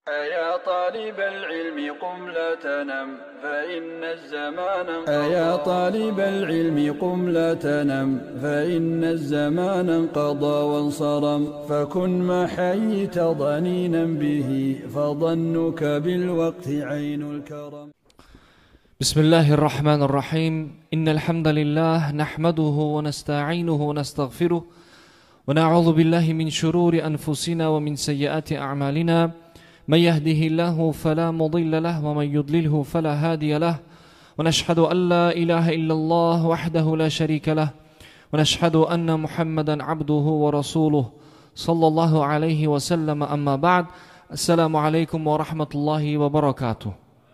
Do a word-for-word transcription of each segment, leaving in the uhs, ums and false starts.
أيا طالب العلم قم لا تنم فإن الزمان أيا طالب العلم قم لا تنم فإن الزمان انقضى وانصرم فكن ما حييت ضنينا به فظنك بالوقت عين الكرم. بسم الله الرحمن الرحيم. إن الحمد لله نحمده ونستعينه ونستغفره ونعوذ بالله من شرور أنفسنا ومن سيئات أعمالنا. من يهده الله فلا مضل له ومن يضلله فلا هادي له. ونشهد أن لا إله إلا الله وحده لا شريك له ونشهد أن محمدا عبده ورسوله صلى الله عليه وسلم. أما بعد. السلام عليكم ورحمة الله وبركاته.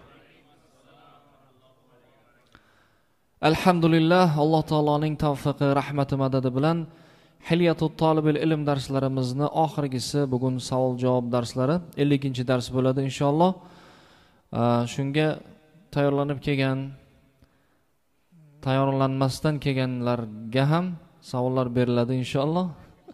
Alhamdulillah, Alloh taoloning tavfiqi, rahmati, madadi bilan Hilyatut Tolibil ilm darslarimizni oxirgisi bugun savol-javob darslari elliginchi dars bo'ladi inshaalloh. Shunga tayyorlanib kelgan, tayyorlanmasdan kelganlarga ham savollar beriladi inshaalloh.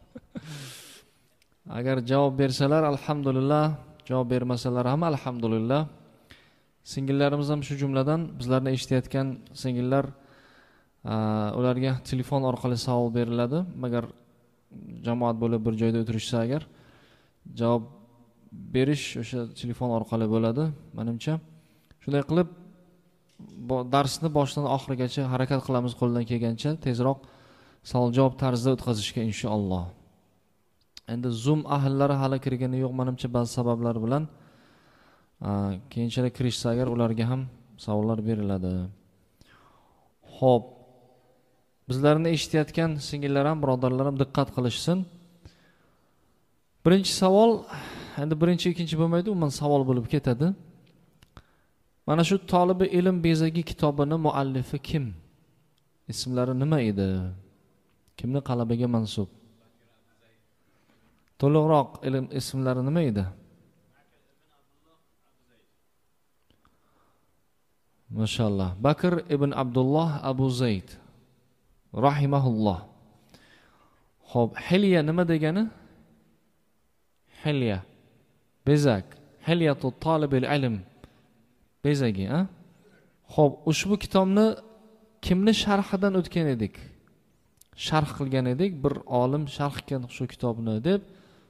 Agar javob bersalar alhamdulillah, javob bermasalar ham alhamdulillah. Singillarimiz ham shu jumladan bizlarni eshitayotgan singillar, ularga telefon orqali savol beriladi. Magar jamoat bo'lib bir joyda o'tirishsa agar javob berish o'sha telefon orqali bo'ladi. Menimcha shunday qilib darsni boshidan oxirigacha harakat qilamiz qo'ldan kelgancha tezroq savol-javob tarzida o'tkazishga inshaalloh. Endi Zoom ahllari hali kirgani yo'q menimcha ba'zi sabablar bilan. Keyinchalik kirishsa agar ularga ham savollar beriladi. Xo'p, bizlarni eshitayotgan singillar ham, birodarlar ham diqqat qilishsin. Birinchi savol, endi birinchi, ikkinchi bo'lmaydi, umuman savol bo'lib ketadi. Mana shu Tolibi ilm bezagi kitobini muallifi kim? Ismlari nima edi? Kimning qalamiga mansub? To'liqroq ilm ismlari nima edi? Mashallah. Bakr ibn Abdullah Abu Zayd rahimahulloh. Xo'p, hilya nima degani? Hilya bezak. Hilyatut Tolibil ilm bezagi, ha? Xo'p, ushbu kitobni kimni sharhidan o'tgan edik? Sharh qilgan edik, bir olim sharh qilgan shu kitobni deb.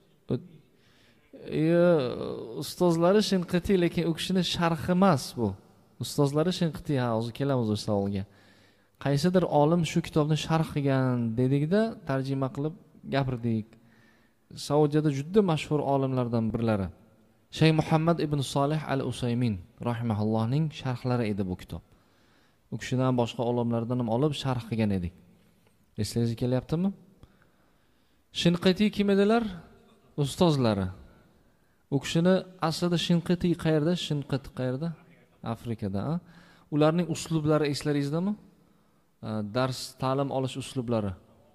Ustozlari Shinqiti, lekin u kishining sharhi emas bu. Ustozlari Shinqiti, ha, hozir kelamiz o'sha savolga. Qaysidir olim shu kitobni sharh qilgan dedikda, tarjima qilib gapirdik. Saudiyada juda mashhur olimlardan birlari Shayx Muhammad ibn Solih al-Usaymin rahimahullohning sharhlari edi bu kitob. U kishidan boshqa olimlardan ham olib sharh qilgan edik. Eslangizga kelyaptimi? Shinqiti kim edilar? Ustozlari. U kishini aslida Shinqiti qayerda? Shinqit qayerda? Afrikada. Ularning uslublari eslaringizmi? Dars, ta'lim olish uslublari.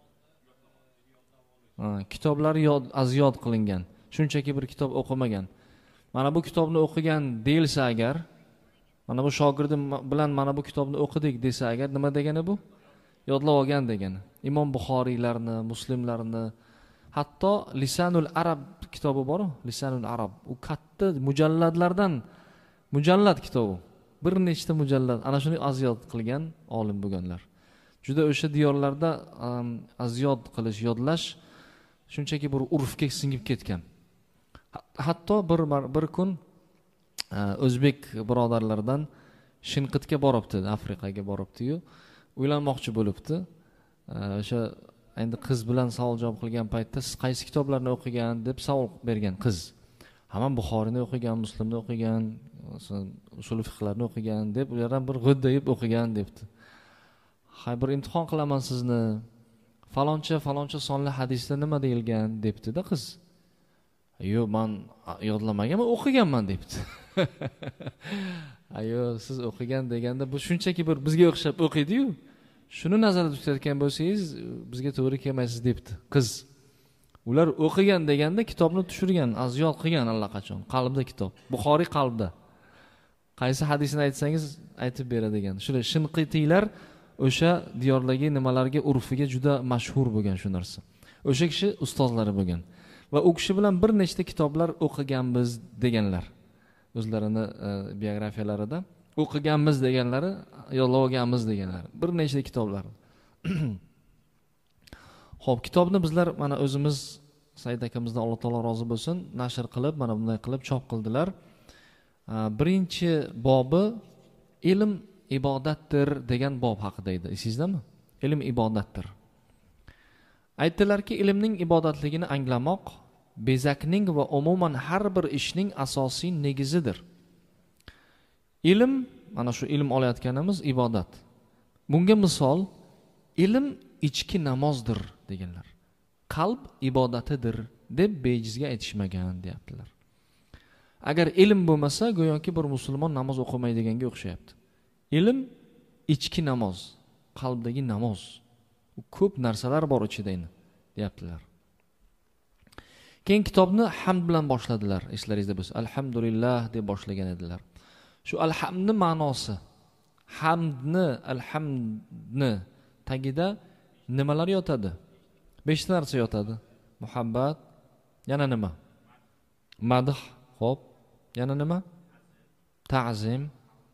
Kitoblari yod, az yod qilingan. Shunchaki bir kitob o'qimagan. Mana bu kitobni o'qigan deyilsa agar, mana bu shogirdim bilan mana bu kitobni o'qidik desa agar, nima degani bu? Yodlab olgan degani. Imom Buxoriylarni, Muslimlarni, hatto Lisanul Arab kitobi bor-ku, Lisanul Arab. U katta mujalladlardan mujallad kitobi. Bir nechta mujallad. Ana shuni aziyod qilgan olim bo'lganlar. Juda o'sha diyorlarda um, aziyod qilish, yodlash shunchaki bir urfga singib ketgan. Hatto bir bir kun o'zbek birodarlardan Shinqitga boribdi, Afrikaga boribdi-yu, uylanmoqchi bo'libdi. O'sha endi qiz bilan savol-javob qilgan paytda siz qaysi kitoblarni o'qigan deb savol bergan qiz. Hamma Buxoriyni o'qigan, Muslimni o'qigan, usul fiqhlarni o'qigan deb ulardan bir g'iddayib o'qigan debdi. Hay, bir imtihon qilaman sizni. Faloncha faloncha sonli hadisda nima deyilgan debdi-da qiz. Yo'q, men yodlamaganman, o'qiganman debdi. Ayo, siz o'qigan deganda bu shunchaki bir bizga o'xshab o'qiydi-yu. Shuni nazarda tutayotgan bo'lsangiz, bizga to'g'ri kelmaysiz debdi qiz. Ular o'qigan deganda kitobni tushirgan, aziyod qilgan allaqachon. Qalbda kitob. Buxoriy qalbda. Qaysi hadisini aytsangiz aytib beradigan. Shuna Shinqitiylar o'sha diyorlardagi nimalarga, urfiga juda mashhur bo'lgan shu narsa. O'sha kishi ustozlari bo'lgan. va u kishi bilan bir nechta kitoblar o'qiganmiz deganlar. o'zlarini biografiyalarida o'qiganmiz deganlari, yodlaganmiz deganlari bir nechta kitoblar. Xo'p, kitobni bizlar mana o'zimiz Said akamizdan Alloh taolo rozi bo'lsin, nashr qilib, mana bunday qilib chop qildilar. Birinchi bobi ilm ibodatdir degan bob haqida edi. Esingizdami? Ilm ibodatdir. Aytdilarki, ilmning ibodatligini anglamoq bezakning va umuman har bir ishning asosiy negizidir. Ilm, mana shu ilm olayotganimiz ibodat. Bunga misol ilm ichki namozdir deganlar. Qalb ibodatidir deb bejizga aytishmagan deyaptilar. Agar ilm bo'lmasa, go'yoki bir musulmon namoz o'qimaydiganga o'xshayapti. Ilm ichki namoz, qalbdagi namoz. Ko'p narsalar bor ichida endi deyaptilar. Keyin kitobni hamd bilan boshladilar. Eslaringizda bo'lsa, alhamdulillah deb boshlagan edilar. Shu alhamdni ma'nosi, hamdni, alhamdni tagida nimalar yotadi? besh ta narsa yotadi. Muhabbat, yana nima? Madh, xo'p, yana nima? Ta'zim,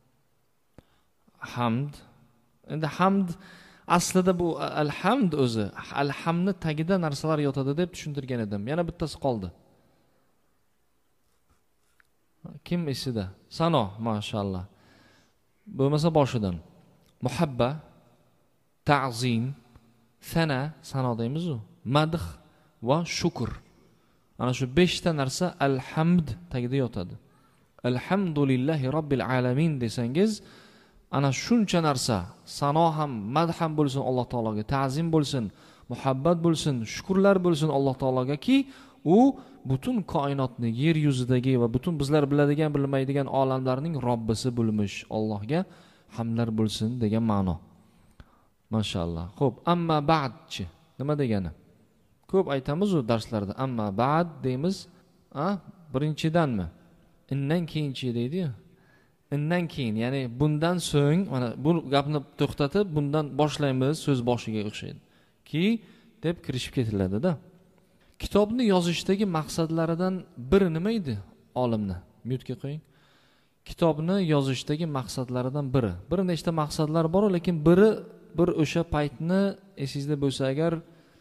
hamd. Endi hamd aslida bu alhamd o'zi, alhamni tagida narsalar yotadi deb tushuntirgan edim. Yana bittasi qoldi. Kim esida? Sano, mashallah. Bo'lmasa boshidan. Muhabba, ta'zim, sana, sano deymiz-ku, madh va shukr. Ana shu besh ta narsa alhamd tagida yotadi. Alhamdulillahi robbil alamin desangiz, ana shuncha narsa, sano ham, madh ham bo'lsin Alloh taologa, ta'zim bo'lsin, muhabbat bo'lsin, shukrlar bo'lsin Alloh taologa ki, u butun koinotni, yer yuzidagi va butun bizlar biladigan, bilmaydigan olamlarning Robbisi bo'lmish Allohga hamdlar bo'lsin degan ma'no. Mashallah. Xo'p, amma ba'dchi nima degani? Ko'p aytamiz-ku darslarda, amma ba'd deymiz, a, birinchidanmi? Undan keyinchi deydi-yu. Undan keyin, ya'ni bundan so'ng, mana bu gapni to'xtatib, bundan boshlaymiz, so'z boshiga o'xshaydi. Ki deb kirishib ketiladi-da. Kitobni yozishdagi maqsadlaridan biri nima edi? Olimni mutga qo'ying. Kitobni yozishdagi maqsadlaridan biri. Bir nechta maqsadlar bor, lekin biri bir o'sha paytni esingizda bo'lsa agar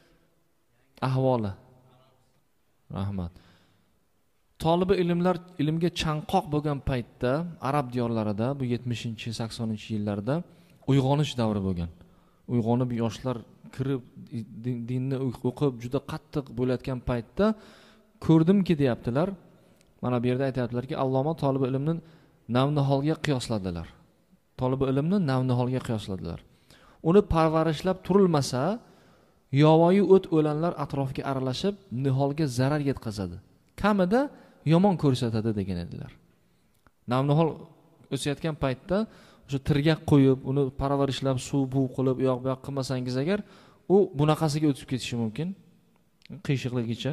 ahvoli. Rahmat. Tolibi ilmlar ilmga chanqoq bo'lgan paytda arab diyorlarida bu yetmishinchi saksoninchi yillarda uyg'onish davri bo'lgan. Uyg'onib yoshlar kirib dinni o'qib juda qattiq bo'layotgan paytda ko'rdimki deyaptilar. Mana bu yerda aytayaptilarki, Alloma tolibi ilmni navniholga qiyosladilar. Tolibi ilmni navniholga qiyosladilar. Uni parvarishlab turilmasa, yovvoyi o't o'lanlar atrofga aralashib, niholga zarar yetkazadi. Kamida yomon ko'rsatadi degan edilar. Navnihol o'sayotgan paytda o'sha tirgak qo'yib, uni parvarishlab, suv buv qilib, yo'q bu yoq qilmasangiz agar, u bunaqasiga o'tib ketishi mumkin. Qiyshiqligicha.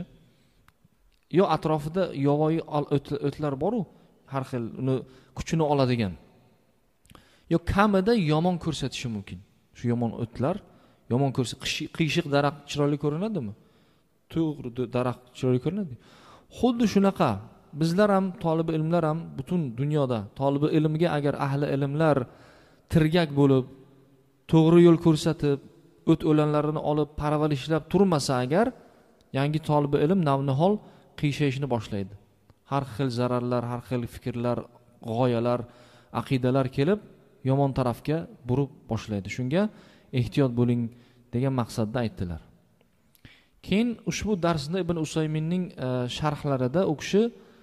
Yo atrofida yovvoyi o'tlar bor-u, har xil uni kuchini oladigan. Yo kamida yomon ko'rsatishi mumkin. Shu yomon o'tlar, yomon ko'rsa qiyshiq daraxt chiroyli ko'rinadimi? To'g'ri daraxt chiroyli ko'rinadi. Xuddi shunaqa bizlar ham, tolibi ilmlar ham butun dunyoda tolibi ilmga agar ahli ilmlar tirgak bo'lib, to'g'ri yo'l ko'rsatib, o't o'lanlarini olib parvarishlab turmasa agar, yangi tolibi ilm navnihol qiyshayishni boshlaydi. Har xil zararlar, har xil fikrlar, g'oyalar, aqidalar kelib yomon tarafga burib boshlaydi. Shunga ehtiyot bo'ling degan maqsadda aytdilar. Keyin ushbu darsda Ibn Usayminning e, sharhlarida u kishi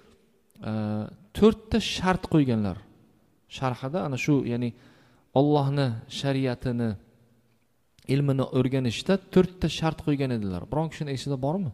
to'rtta e, shart qo'yganlar. Sharhida ana shu, ya'ni Allohni shariatini, ilmini o'rganishda to'rtta shart qo'ygan edilar. Biron kishining esida bormi?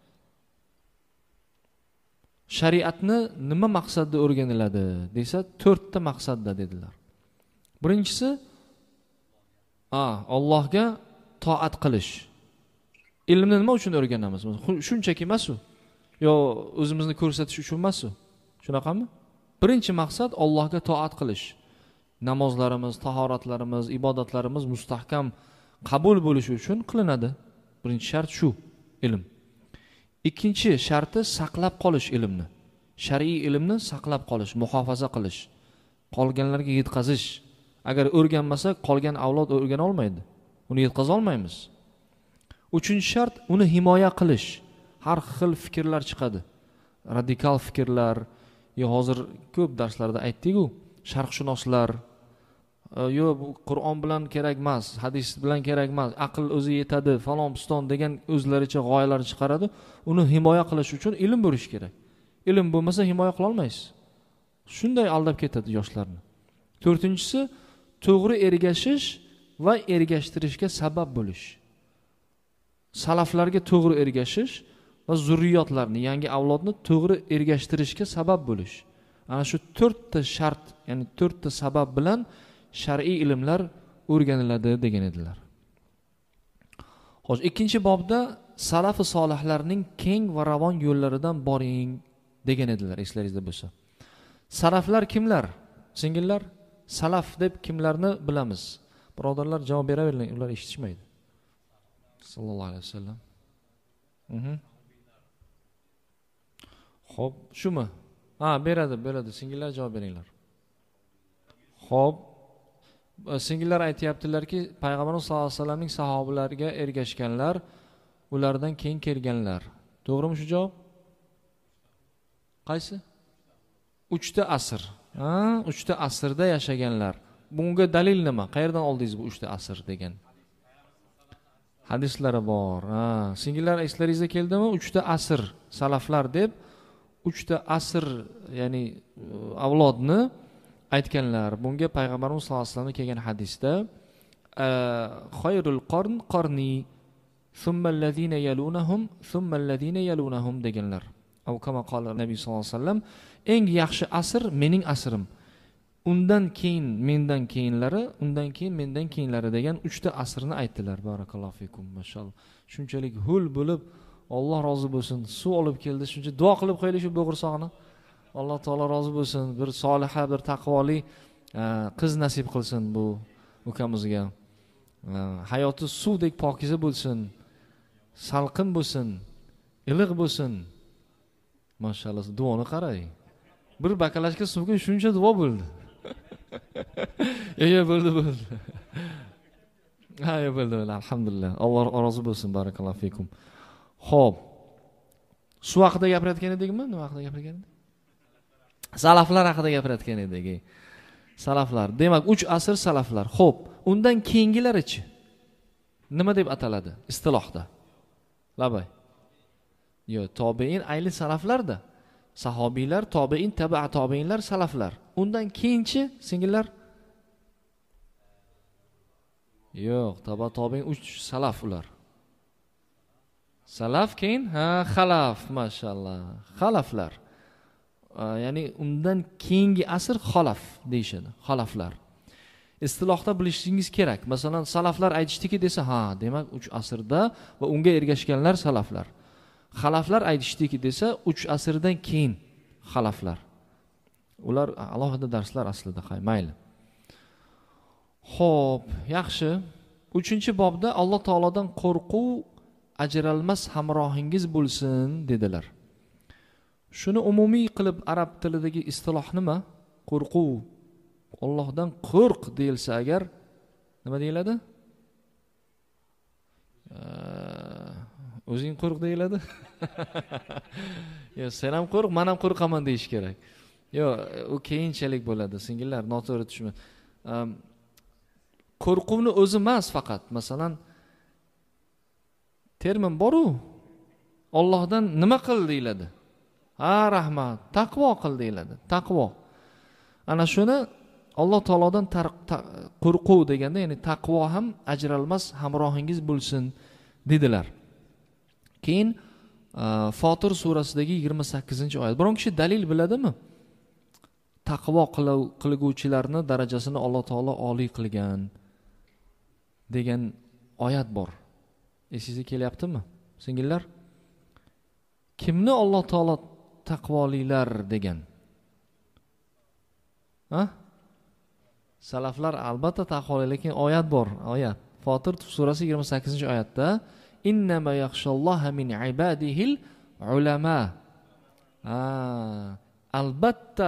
Shariatni nima maqsadda o'rganiladi desa, to'rtta maqsadda dedilar. Birinchisi, a, Allohga toat qilish. Ilmni nima uchun o'rganamiz? Shunchaki emas-ku. Yo o'zimizni ko'rsatish uchun emas-ku. Shunaqami? Birinchi maqsad Allohga toat qilish. Namozlarimiz, tahoratlarimiz, ibodatlarimiz mustahkam qabul bo'lishi uchun qilinadi. Birinchi shart shu, ilm. Ikkinchi sharti saqlab qolish ilmni. shar'iy ilmni saqlab qolish, muhofaza qilish, qolganlarga yetkazish. Agar o'rganmasa, qolgan avlod o'rgana olmaydi. Uni yetkaza olmaymiz. Uchinchi shart, uni himoya qilish. Har xil fikrlar chiqadi. Radikal fikrlar, yo hozir ko'p darslarda aytdik-ku, sharqshunoslar, yo bu Qur'on bilan kerak emas, hadis bilan kerak emas, aql o'zi yetadi, falon piston degan o'zlaricha g'oyalar chiqaradi. Uni himoya qilish uchun ilm bo'lish kerak. Ilm bo'lmasa himoya qila olmaysiz. Shunday aldab ketadi yoshlarni. To'rtinchisi, to'g'ri ergashish va ergashtirishga sabab bo'lish. Salaflarga to'g'ri ergashish va zurriyotlarni, yangi avlodni to'g'ri ergashtirishga sabab bo'lish. Ana shu to'rtta shart, ya'ni to'rtta sabab bilan shar'iy ilmlar o'rganiladi degan edilar. Xo'sh, ikkinchi bobda salafi solihlarning keng va ravon yo'llaridan boring degan edilar, eslaringizda bo'lsa. Salaflar kimlar? Singillar, salaf deb kimlarni bilamiz? Birodarlar javob beravering, ular eshitishmaydi. Sallallohu alayhi vasallam. Mhm. Xo'p, shumi? Ha, beradi, beradi. Singillar javob beringlar. Xo'p, singillar aytayaptilarki, Payg'ambarimiz sollallohu alayhi vasallamning sahobalariga ergashganlar, ulardan keyin kelganlar. To'g'rimi shu javob? Qaysi? uchta asr. Ha, uchta asrda yashaganlar. Bunga dalil nima? Qayerdan oldingiz bu uchta asr degan? Hadislari bor. Ha, singillar eslaringizga keldimi? uchta asr salaflar deb uchta asr, ya'ni avlodni aytganlar. Bunga Payg'ambarimiz sollallohu alayhi vasallam kelgan hadisda "Khayrul qarn qarni, thumma allazina yalunahum, thumma allazina yalunahum" deganlar. Aw kama qala Nabiy sollallohu alayhi vasallam, eng yaxshi asr mening asrim. Undan keyin mendan keyinlari, undan keyin mendan keyinlari degan uchta asrni aytdilar. Barakallohu fikum, mashallah. Shunchalik hul bo'lib, Alloh rozi bo'lsin. Suv olib keldi, shuncha duo qilib qo'yaylik shu bo'g'irsoqni. Alloh taolo rozi bo'lsin. Bir soliha, bir taqvoli qiz nasib qilsin bu ukamizga. Hayoti suvdek pokiza bo'lsin. Salqin bo'lsin. Iliq bo'lsin. Mashallah, duoni qarang. Bir bakalashka suvga shuncha duo bo'ldi. Ey, bo'ldi, bo'ldi. Ha, bo'ldi, alhamdulillah. Alloh rozi bo'lsin. Barakallohu fikum. Xo'p. Suv haqida gapirayotgan edikmi? Nima haqida gapirgan edik? Salaflar haqida gapirayotgan edik. Salaflar. Demak, uch asr salaflar. Xo'p, undan keyingilarichi nima deb ataladi istilohda? Labay. Yo, tobein ayli salaflarda. Sahobiylar, tobein, tabi'a tobeinlar, salaflar. Undan keyinchi singillar? Yo'q, tabi'a tobein uch salaf ular. Salaf keyin ha xalaf, mashallah. Xalaflar. Ya'ni undan keyingi asr xalaf deyshadi. Xalaflar. Istilohda bilishingiz kerak. Masalan, salaflar aytishdiki desa, ha, demak uch asrda va unga ergashganlar salaflar. Xalaflar aytishdiki desa, uch asrdan keyin xalaflar. Ular alohida darslar aslida, mayli. Xo'p, yaxshi. uchinchi bobda Alloh taolodan qo'rquv ajralmas hamrohingiz bo'lsin dedilar. Shuni umumiy qilib arab tilidagi istiloh nima? Qo'rquv. Allohdan qo'rq deyilsa agar nima deyiladi? O'zing qo'rq deyiladi. Yo, sen ham qo'rq, men ham qo'rqaman deyish kerak. Yo, u keyinchalik bo'ladi, singillar, noto'g'ri tushunma. Qo'rquvni o'zi emas faqat, masalan, termin bor-u. Allohdan nima qil deyiladi? Ha, rahmat, taqvo qil deyiladi. Taqvo. Ana shuni Alloh taolodan qo'rquv deganda, ya'ni taqvo ham ajralmas hamrohingiz bo'lsin dedilar. Keyin Fotir surasidagi yigirma sakkizinchi oyat. Biron kishi dalil biladimi? Taqvo qilguvchilarni darajasini Alloh taolo oliy qilgan degan oyat bor. Esingizga kelyaptimi, singillar? Kimni Alloh taolo taqvolilar degan? Ha? Salaflar albatta taqvoli, lekin oyat bor, oyat. Fotir surasi yigirma sakkizinchi oyatda innama yaxshalloha min ibadihil ulama. Ha, albatta,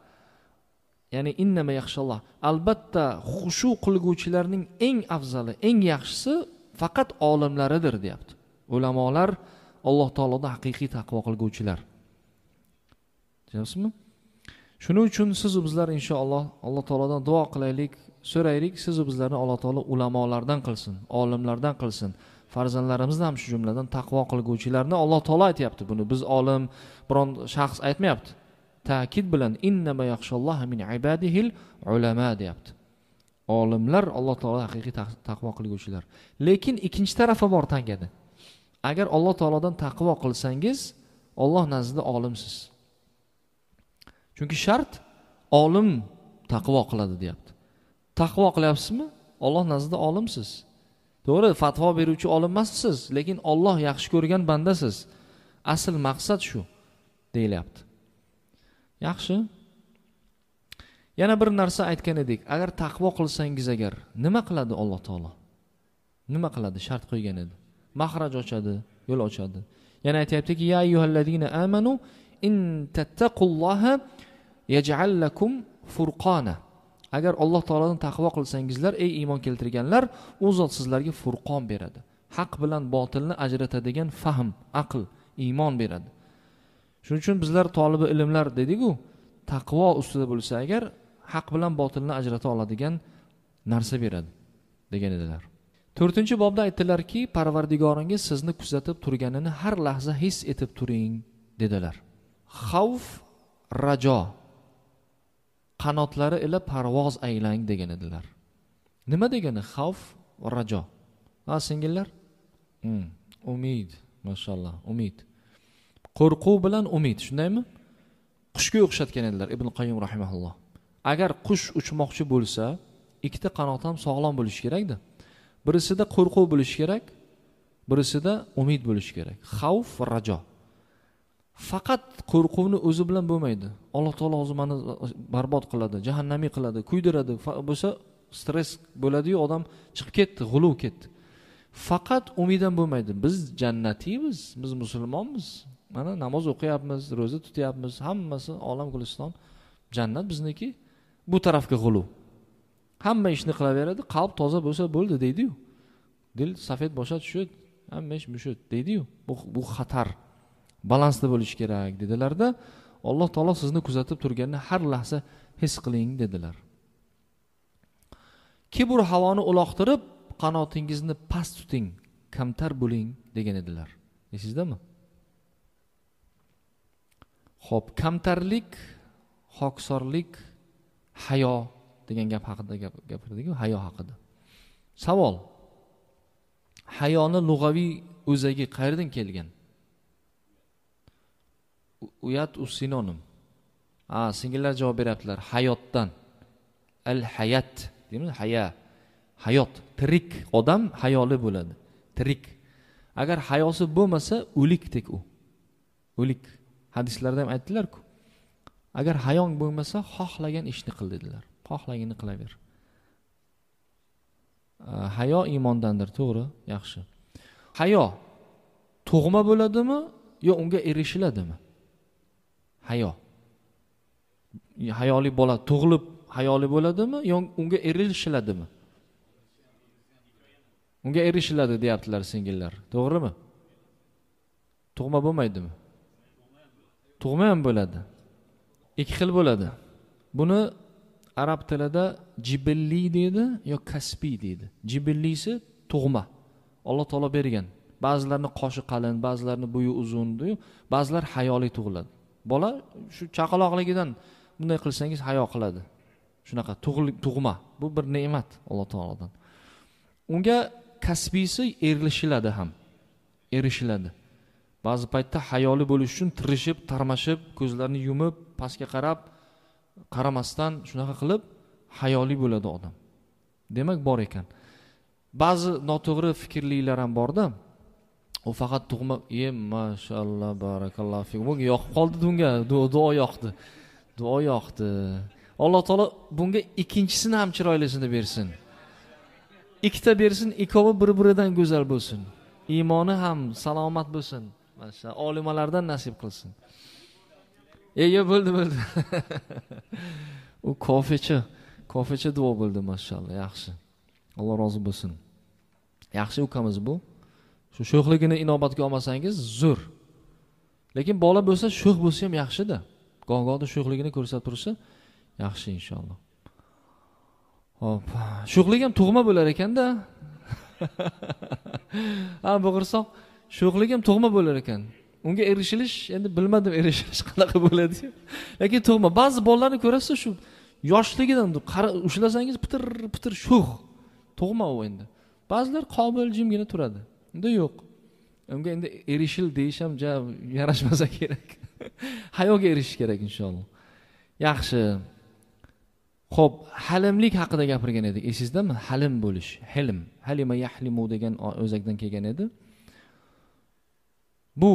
ya'ni innama yaxshalloh, albatta xushu qilguvchilarning eng afzali, eng yaxshisi faqat olimlaridir deyapti. Ulamolar Alloh taolodan haqiqiy taqvo qilguvchilar. Tushunasizmi? Shuning uchun siz bizlar inshaalloh Alloh taolodan duo qilaylik, so'raylik, siz bizlarni Alloh taolo ulamolardan qilsin, olimlardan qilsin. Farzandlarimizni ham shu jumladan taqvo qilguvchilarni Alloh taolo aytayapti. Buni biz olim biron shaxs aytmayapti. Ta'kid bilan innama yaxshalloha min ibadihil ulama deyapti. Olimlar Alloh taolo haqiqiy taqvo qilguvchilar. Lekin ikkinchi tarafi bor tangada. Agar Alloh taolodan taqvo qilsangiz, Alloh nazdida olimsiz. Chunki shart olim taqvo qiladi deyapti. Taqvo qilyapsizmi? Alloh nazdida olimsiz. To'g'ri, fatvo beruvchi olim emassiz, lekin Alloh yaxshi ko'rgan bandasiz. Asl maqsad shu deyilyapti. Yaxshi. Yana bir narsa aytgan edik. Agar taqvo qilsangiz agar, nima qiladi Alloh taolo? Nima qiladi? Shart qo'ygan edi. Mahraj ochadi, yo'l ochadi. Yana aytayaptiki, ya ayyuhallazina amanu in tattaqulloha yaj'al lakum furqana. Agar Alloh taolodan taqvo qilsangizlar, ey iymon keltirganlar, u zot sizlarga furqon beradi. Haq bilan botilni ajratadigan fahm, aql, iymon beradi. Shuning uchun bizlar tolibi ilmlar dedik-ku, taqvo ustida bo'lsa agar, haq bilan botilni ajrata oladigan narsa beradi degan edilar. to'rtinchi bobda aytdilarki, Parvardigoringiz sizni kuzatib turganini har lahza his etib turing dedilar. Xavf, rajo qanotlari ila parvoz aylang degan edilar. Nima degani xavf va rajo? Ha, singillar? Hmm, umid, mashallah, umid. Qo'rquv bilan umid, shundaymi? Qushga o'xshatgan edilar Ibn Qayyim rahimahulloh. Agar qush uchmoqchi bo'lsa, ikkita qanot ham sog'lom bo'lishi kerak-da. Birisida qo'rquv bo'lishi kerak, birisida umid bo'lishi kerak. Xavf va rajo. Faqat qo'rquvni o'zi bilan bo'lmaydi. Alloh taolo o'zi meni barbod qiladi, jahannamiy qiladi, kuydiradi. Bo'lsa stress bo'ladi-yu, odam chiqib ketdi, g'uluv ketdi. Faqat umiddan bo'lmaydi. Biz jannatiymiz, biz musulmonmiz. Mana namoz o'qiyapmiz, roza tutyapmiz, hammasi olam guliston, jannat bizniki. Bu tarafga g'uluv. Hamma ishni qilaveradi, qalb toza bo'lsa bo'ldi deydi-yu. Dil safed boshqa tushadi, hamma ish mushut deydi-yu. Bu bu xatar. Balansda bo'lish kerak dedilarda, Alloh taolo sizni kuzatib turganini har lahza his qiling dedilar. Kibr havoni uloqtirib, qanotingizni past tuting, kamtar bo'ling degan edilar. Esizdami? Xo'p, kamtarlik, xoksorlik, hayo degan gap haqida gapirdik-ku, hayo haqida. Savol. Hayoni lug'aviy o'zagi qayerdan kelgan? Uyat u sinonim. Ha, singillar javob beryaptilar. Hayotdan. Al-hayat, deymiz, haya. Hayot, tirik odam hayoli bo'ladi. Tirik. Agar hayosi bo'lmasa, o'likdek u. O'lik. Hadislarda ham aytdilar-ku. Agar hayong bo'lmasa, xohlagan ishni qil dedilar. Xohlaganini qilaver. Hayo iymondandir, to'g'ri, yaxshi. Hayo tug'ma bo'ladimi yo unga erishiladimi? Hayo. Hayoli bola tug'ilib hayoli bo'ladimi yo unga erishiladimi? Unga erishiladi deyaptilar singillar. To'g'rimi? Tug'ma bo'lmaydimi? Tug'ma ham bo'ladi. Ikki xil bo'ladi. Buni arab tilida jibilli deydi yo kasbi deydi. Jibillisi tug'ma. Alloh taolo bergan. Ba'zilarni qoshi qalin, ba'zilarni bo'yi uzun, ba'zilar hayoli tug'iladi. Bola shu chaqaloqligidan bunday qilsangiz hayo qiladi. Shunaqa tug'ma. Bu bir ne'mat Alloh taolodan. Unga kasbisi erishiladi ham. Erishiladi. Ba'zi paytda hayoli bo'lish uchun tirishib, tarmashib, ko'zlarini yumib, pastga qarab, qaramasdan shunaqa qilib hayoli bo'ladi odam. Demak bor ekan. Ba'zi noto'g'ri fikrlilar ham borda. U faqat tug'ma, "Ey, mashallah, barakallohu fik." Bunga yoqib qoldi, bunga duo yoqdi. Duo yoqdi. Alloh taolo bunga ikkinchisini ham chiroylisini bersin. Ikkita bersin, ikkovi bir-biridan go'zal bo'lsin. Iymoni ham salomat bo'lsin. Mashallah, olimalardan nasib qilsin. Ey, bo'ldi, bo'ldi. U kofecha, kofecha duo bo'ldi, mashallah, yaxshi. Alloh rozi bo'lsin. Yaxshi ukamiz bu. Shu sho'xligini inobatga olmasangiz zo'r. Lekin bola bo'lsa, sho'x bo'lsa ham yaxshi-da. Goh-gohda sho'xligini ko'rsatib tursa, yaxshi inshaalloh. Hop, sho'xlik ham tug'ma bo'lar ekan-da. Ha, bo'g'irsoq, sho'xlik ham tug'ma bo'lar ekan. Unga erishilish, endi bilmadim erishilish qanaqa bo'ladi. Lekin tug'ma. Ba'zi bolalarni ko'rasiz, shu yoshligidan ushlasangiz pitir-pitir sho'x. Tug'ma u endi. Ba'zilar qobil jimgina turadi. Unda yo'q. Unga endi erishil deyish ham yarashmasa kerak. Hayoga erishish kerak inshaalloh. Yaxshi. Xo'p, halimlik haqida gapirgan edik. Esizdami? Halim bo'lish. Hilm. Halima yahlimu degan o'zakdan kelgan edi. Bu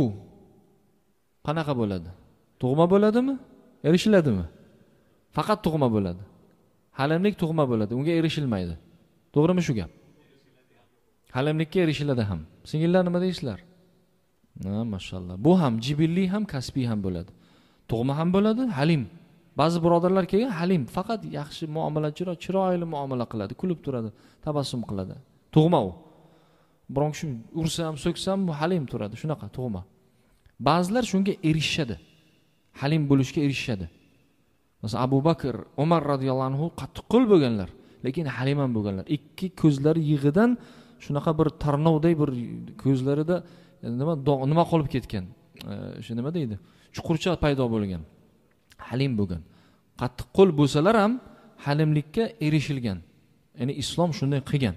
qanaqa bo'ladi? Tug'ma bo'ladimi? Erishiladimi? Faqat tug'ma bo'ladi. Halimlik tug'ma bo'ladi. Unga erishilmaydi. To'g'rimi shu gap? Halimlikka erishiladi ham. Singillar nima deysizlar? Ha, mashallah. Bu ham jibilli ham, kasbiy ham bo'ladi. Tug'ma ham bo'ladi, halim. Ba'zi birodarlar kelgan halim, faqat yaxshi muomalachiroq, chiroyli muomala qiladi, kulib turadi, tabassum qiladi. Tug'ma u. Biroq shu ursam, so'ksam bu halim turadi, shunaqa tug'ma. Ba'zilar shunga erishadi. Halim bo'lishga erishadi. Masalan, Abu Bakr, Umar radhiyallohu anhu qattiqqo'l bo'lganlar, lekin halim ham bo'lganlar. Ikki ko'zlari yig'idan shunaqa bir tarnovday bir ko'zlarida nima nima qolib ketgan. Shu nima deydi? Chuqurcha paydo bo'lgan. Halim bo'lgan. Qattiqqo'l bo'lsalar ham halimlikka erishilgan. Ya'ni islom shunday qilgan.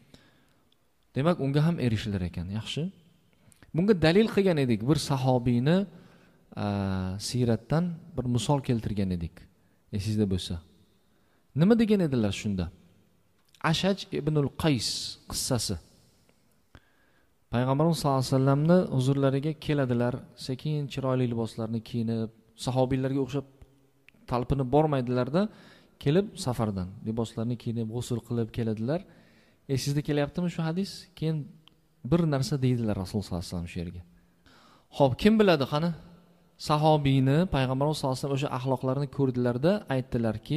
Demak, unga ham erishilar ekan. Yaxshi. Bunga dalil qilgan edik. Bir sahobiyni siratdan bir misol keltirgan edik. Esingizda bo'lsa. Nima degan edilar shunda? Ashaj ibnul Qays qissasi. Payg'ambarimiz sollallohu alayhi vasallamni huzurlariga keladilar, sekin chiroyli liboslarni kiyinib, sahobiylarga o'xshab talpinib bormaydilarda, kelib safardan liboslarni kiyinib, g'usl qilib keladilar. Esingizda kelyaptimi shu hadis? Keyin bir narsa deydilar Rasululloh sollallohu alayhi vasallam shu yerga. Xo'p, kim biladi qani? Sahobiyni Payg'ambarimiz sollallohu alayhi vasallam o'sha axloqlarini ko'rdilarda, aytdilarki: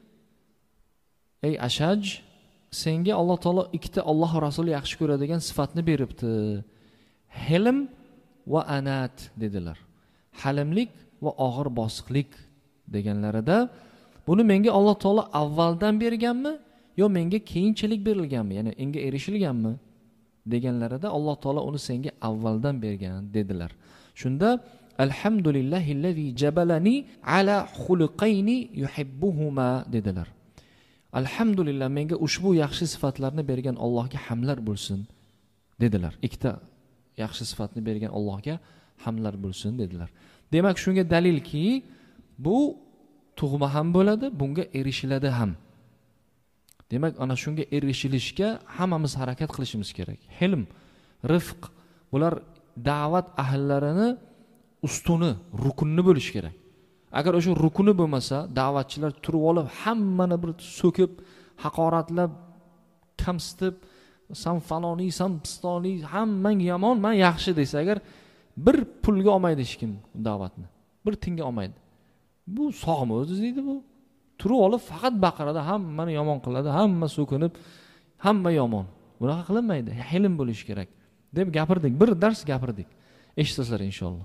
"Ey Ashaj, senga Alloh taolo ikkita Alloh rasuli yaxshi ko'radigan sifatni beribdi. Hilm va anat" dedilar. Halimlik va og'ir bosiqlik deganlarida, buni menga Alloh taolo avvaldan berganmi yo menga keyinchalik berilganmi, ya'ni enga erishilganmi deganlarida, Alloh taolo uni senga avvaldan bergan dedilar. Shunda alhamdulillahillazi jabalani ala xuluqayni yuhibbuhuma dedilar. Alhamdulillah, menga ushbu yaxshi sifatlarni bergan Allohga hamdlar bo'lsin dedilar. Ikkita yaxshi sifatni bergan Allohga hamdlar bo'lsin dedilar. Demak, shunga dalilki, bu tug'ma ham bo'ladi, bunga erishiladi ham. Demak, ana shunga erishilishga hammamiz harakat qilishimiz kerak. Hilm, rifq, bular da'vat ahllarini ustuni, rukuni bo'lish kerak. Agar o'sha rukuni bo'lmasa, da'vatchilar turib olib, hammani bir so'kib, haqoratlab, kamsitib, "San faloniy, san pistoniy, hammang yomon, men yaxshi" desa, agar bir pulga olmaydi hech kim da'vatni. Bir tinga olmaydi. Bu sog'mi o'zi deydi bu? Turib olib faqat baqiradi, hammani yomon qiladi, hamma so'kinib, hamma yomon. Bunaqa qilinmaydi. Hilm bo'lish kerak deb gapirdik. Bir dars gapirdik. Eshitasizlar inshaalloh.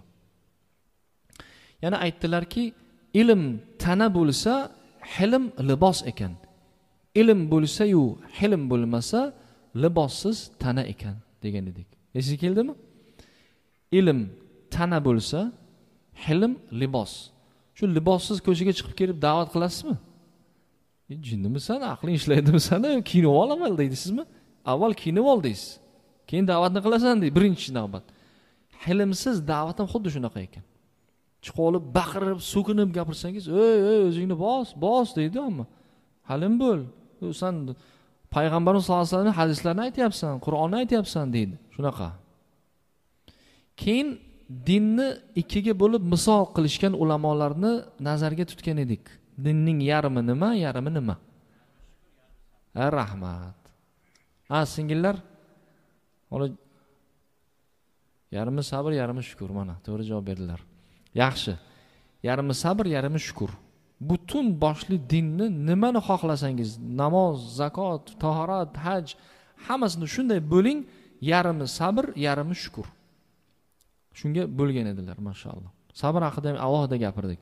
Yana aytdilarki, ilm tana bo'lsa, hilm libos ekan. Ilm bo'lsa-yu, hilm bo'lmasa, libossiz tana ekan degan edik. Esingizga keldimi? Ilm tana bo'lsa, hilm libos. Shu libossiz ko'chaga chiqib kelib da'vat qilasizmi? Jinnimisan, aqling ishlaydimisan, kiyinib ol avval deysizmi? Avval kiyinib ol deysiz. Keyin da'vatni qilasan deydi, birinchi navbat. Hilmsiz da'vat ham xuddi shunaqa ekan. Chiqib olib, baqirib, so'kinib gapirsangiz, "Ey, ey, o'zingni bos, bos" deydi, ammo halim bo'l. Sen Payg'ambarimiz sollallohu alayhi vasallamning hadislarini aytyapsan, Qur'onni aytyapsan deydi. Shunaqa. Keyin dinni ikkiga bo'lib misol qilishgan ulamolarni nazarga tutgan edik. Dinning yarmi nima, yarmi nima? Ha, rahmat. Ha, singillar? Ola yarmi sabr, yarmi shukr, mana to'g'ri javob berdilar. Yaxshi. yarimi sabr, yarimi shukr. Butun boshli dinni nimani xohlasangiz, namoz, zakot, tahorat, haj, hammasini shunday bo'ling, yarimi sabr, yarimi shukr. Shunga bo'lgan edilar, maşalloh. Sabr haqida ham alohida gapirdik.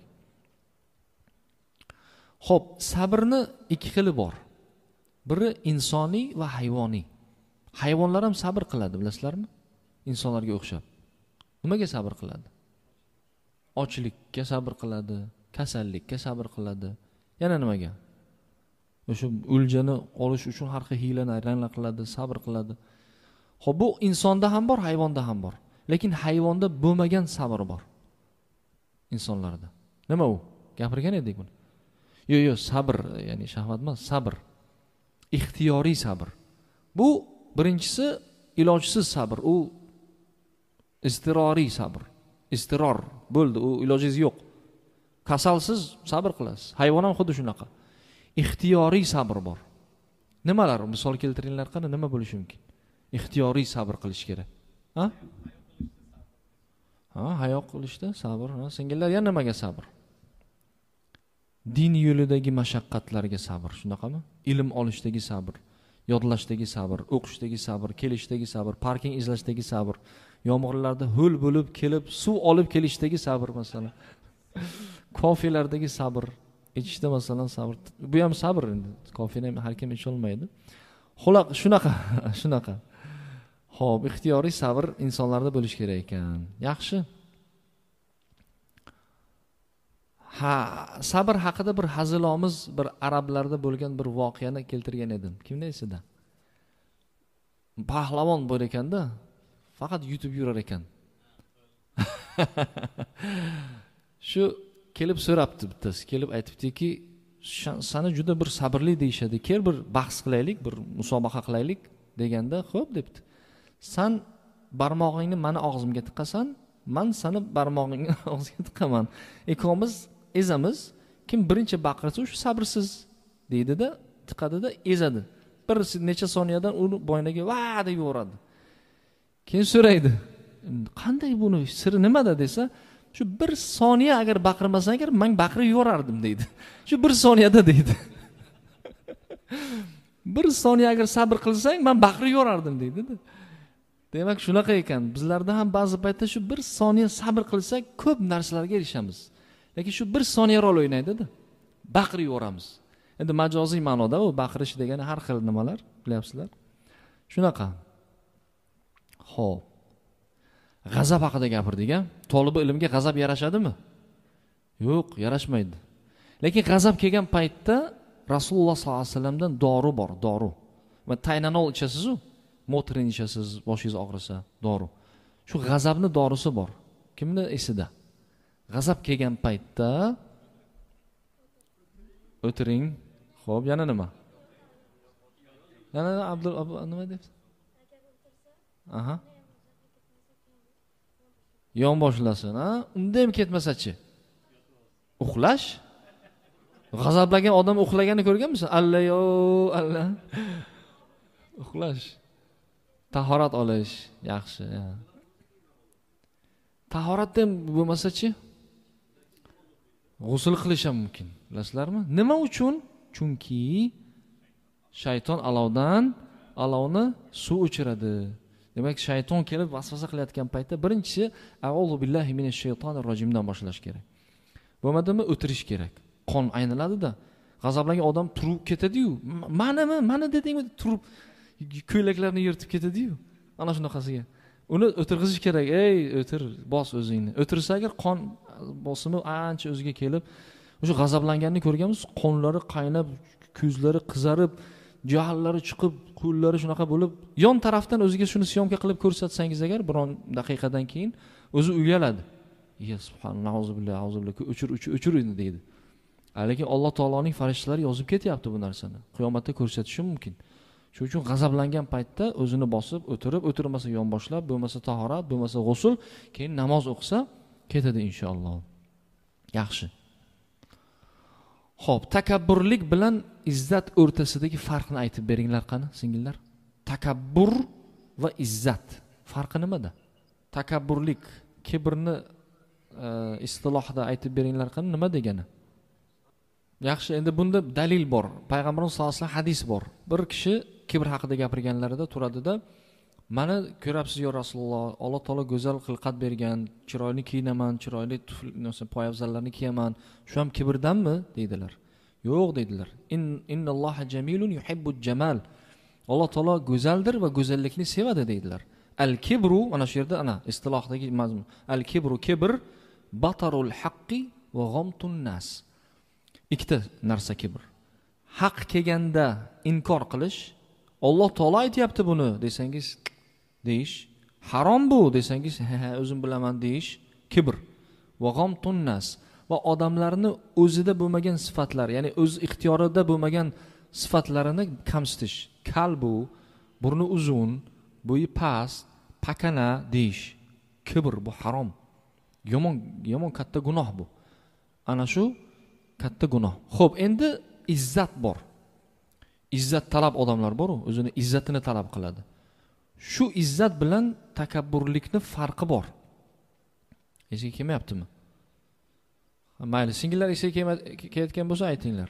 Xo'p, sabrni ikki xili bor. Biri insoniy va hayvoniy. Hayvonlar ham sabr qiladi, bilasizlarmi? Insonlarga o'xshab. Nimaga sabr qiladi? Ochlikka sabr qiladi, kasallikka sabr qiladi. Yana nimaga? O'sha o'ljani olish uchun har xil hiyla-nayranglar qiladi, sabr qiladi. Xo'p, bu insonda ham bor, hayvonda ham bor. Lekin hayvonda bo'lmagan sabr bor. Insonlarda. Nima u? Gapirgan edik buni. Yo'q, yo'q, sabr, ya'ni shahvat emas, sabr. Ixtiyoriy sabr. Bu birinchisi ilojsiz sabr, u istiroriy sabr. Istiror bo'ldi, u ilojingiz yo'q. Kasalsiz sabr qilasiz. Hayvon ham xuddi shunaqa. Ixtiyoriy sabr bor. Nimalar? Misol keltiringlar, qani nima bo'lishi mumkin? Ixtiyoriy sabr qilish kerak. Ha? Ha, hayo qilishda sabr, ha, singillar, yana nimaga sabr? Din yo'lidagi mashaqqatlarga sabr, shunaqami? Ilm olishdagi sabr, yodlashdagi sabr, o'qishdagi sabr, kelishdagi sabr, parking izlashdagi sabr, yomg'irlarda ho'l bo'lib kelib suv olib kelishdagi sabr masalan. Kofilardagi sabr, ichishda masalan sabr. Bu ham sabr endi. Kofini ham har kim icha olmaydi. Xo'p, shunaqa, shunaqa. Xo'p, ixtiyoriy sabr insonlarda bo'lish kerak ekan. Yaxshi. Ha, sabr haqida bir hazilomiz bir arablarda bo'lgan bir voqeani keltirgan edim. Kimda esida? Pahlavon bo'lar ekanda, faqat yutib yurar ekan. Shu kelib so'rabdi bittasi, kelib aytibdiki, "Sani juda bir sabrli deyshadi. Kel bir bahs qilaylik, bir musobaqa qilaylik" deganda, "Xo'p" debdi. "San barmog'ingni meni og'zimga tiqasan, men seni barmog'ingni og'zimga tiqaman. Ikkomiz ezamiz. Kim birinchi baqirsa o'sha sabrsiz" deydi-da, tiqadi-da, ezadi. Bir necha soniyadan uni bo'yniga va deb yoradi. Keyin so'raydi, "Qanday buni siri nimada?" desa, "Shu bir soniya agar baqirmasang agar men baqirib yorardim" deydi. Shu bir soniyada deydi. Bir soniya agar sabr qilsang men baqirib yorardim deydi-da. Demak, shunaqa ekan. Bizlarda ham ba'zi paytda shu bir soniya sabr qilsak ko'p narsalarga erishamiz. Lekin shu bir soniya rol o'ynaydi-da. Baqirib yoramiz. Endi majoziy ma'noda u baqirish degani har xil nimalar, bilyapsizlar? Shunaqa. Xo'p. G'azab haqida gapirdik-a? Tolibi ilmga g'azab yarashadimi? Yo'q, yarashmaydi. Lekin g'azab kelgan paytda Rasululloh sollallohu alayhi vasallamdan dori bor, dori. Va taynanol ichasiz-ku, motrin ichasiz, boshingiz og'risa, dori. Shu g'azabni dorisi bor. Kimni esida? G'azab kelgan paytda o'tiring. Xo'p, yana nima? Yana Abdul nima debsiz? Aha. Yon boshlasin, ha? Unda ham ketmasa-chi? Uxlash? G'azablagan odam uxlaganini ko'rganmisan? Allayo, alla. Uxlash. Tahorat olish yaxshi, ya. Tahoratda ham bo'lmasa-chi? G'usl qilish ham mumkin. Bilasizlarmi? Nima uchun? Chunki shayton alovdan alovni suv o'chiradi. Demak, shayton kelib vasvasa qilayotgan paytda birinchisi a'udhu billahi minash shaytonir rojimdan boshlash kerak. Bo'lmadimi o'tirish kerak. Qon aynaladi-da. G'azablangan odam turib ketadi-yu. "Manimi, mani dedingmi?" turib ko'ylaklarni yirtib ketadi-yu. Ana shunaqasiga. Uni o'tirg'izish kerak. "Ey, o'tir, bos o'zingni." O'tirsa agar qon bosimi ancha o'ziga kelib, o'sha g'azablanganini ko'rganmiz, qonlari qaynab, ko'zlari qizarib, jahllari chiqib, qo'llari shunaqa bo'lib, yon tarafdan o'ziga shuni syomka qilib ko'rsatsangiz agar biron daqiqadan keyin o'zi uyaladi. "Ya subhanalloh, auzubillahi, auzubillahi, o'chir, o'chir, o'chir" deydi. Lekin Alloh taoloning farishtalari yozib ketyapti bu narsani. Qiyomatda ko'rsatishi mumkin. Shuning uchun g'azablangan paytda o'zini bosib, o'tirib, o'tirmasa yon boshlab, bo'lmasa tahorat, bo'lmasa g'usl, keyin namoz o'qisa ketadi inshaalloh. Yaxshi. Xo'p, takabburlik bilan izzat o'rtasidagi farqni aytib beringlar qani, singillar? Takabbur va izzat farqi nimada? Takabburlik, kibrni e, istilohda aytib beringlar qani, nima degani? Yaxshi, endi bunda dalil bor. Payg'ambarimiz sollallohu alayhi vasallam hadis bor. Bir kishi kibr haqida gapirganlarida turadida, "Mana ko'rabsiz yo Rasululloh, Alloh taolo go'zal xilqat bergan, chiroyli kiyinaman, chiroyli poyafzallarni kiyaman. Shu ham kibrdanmi?" deydilar. "Yo'q" dedilar. "In innalloha jamilun yuhibbul jamal." Alloh taolo go'zaldir va go'zallikni sevadi deydilar. Al-kibru, mana shu yerda ana istilohdagi mazmun. Al-kibru kibr batarul haqqi va ghamtun nas. Ikkita narsa kibr. Haq kelganda inkor qilish, Alloh taolo aytayapti buni desangiz, deyish, harom bu desangiz, ha o'zim bilaman deyish kibr. Va ghamtun nas, va odamlarni o'zida bo'lmagan sifatlar, ya'ni o'z ixtiyorida bo'lmagan sifatlarini kamsitish. Kal bu, burni uzun, bo'yi past, pakana deyish. Kibr bu harom. Yomon, yomon katta gunoh bu. Ana shu katta gunoh. Xo'p, endi izzat bor. Izzat talab odamlar bor-ku, o'zini izzatini talab qiladi. Shu izzat bilan takabburlikni farqi bor. Esiga kelmayaptimi? Mayli, singillar esiga kelayotgan bo'lsa aytinglar.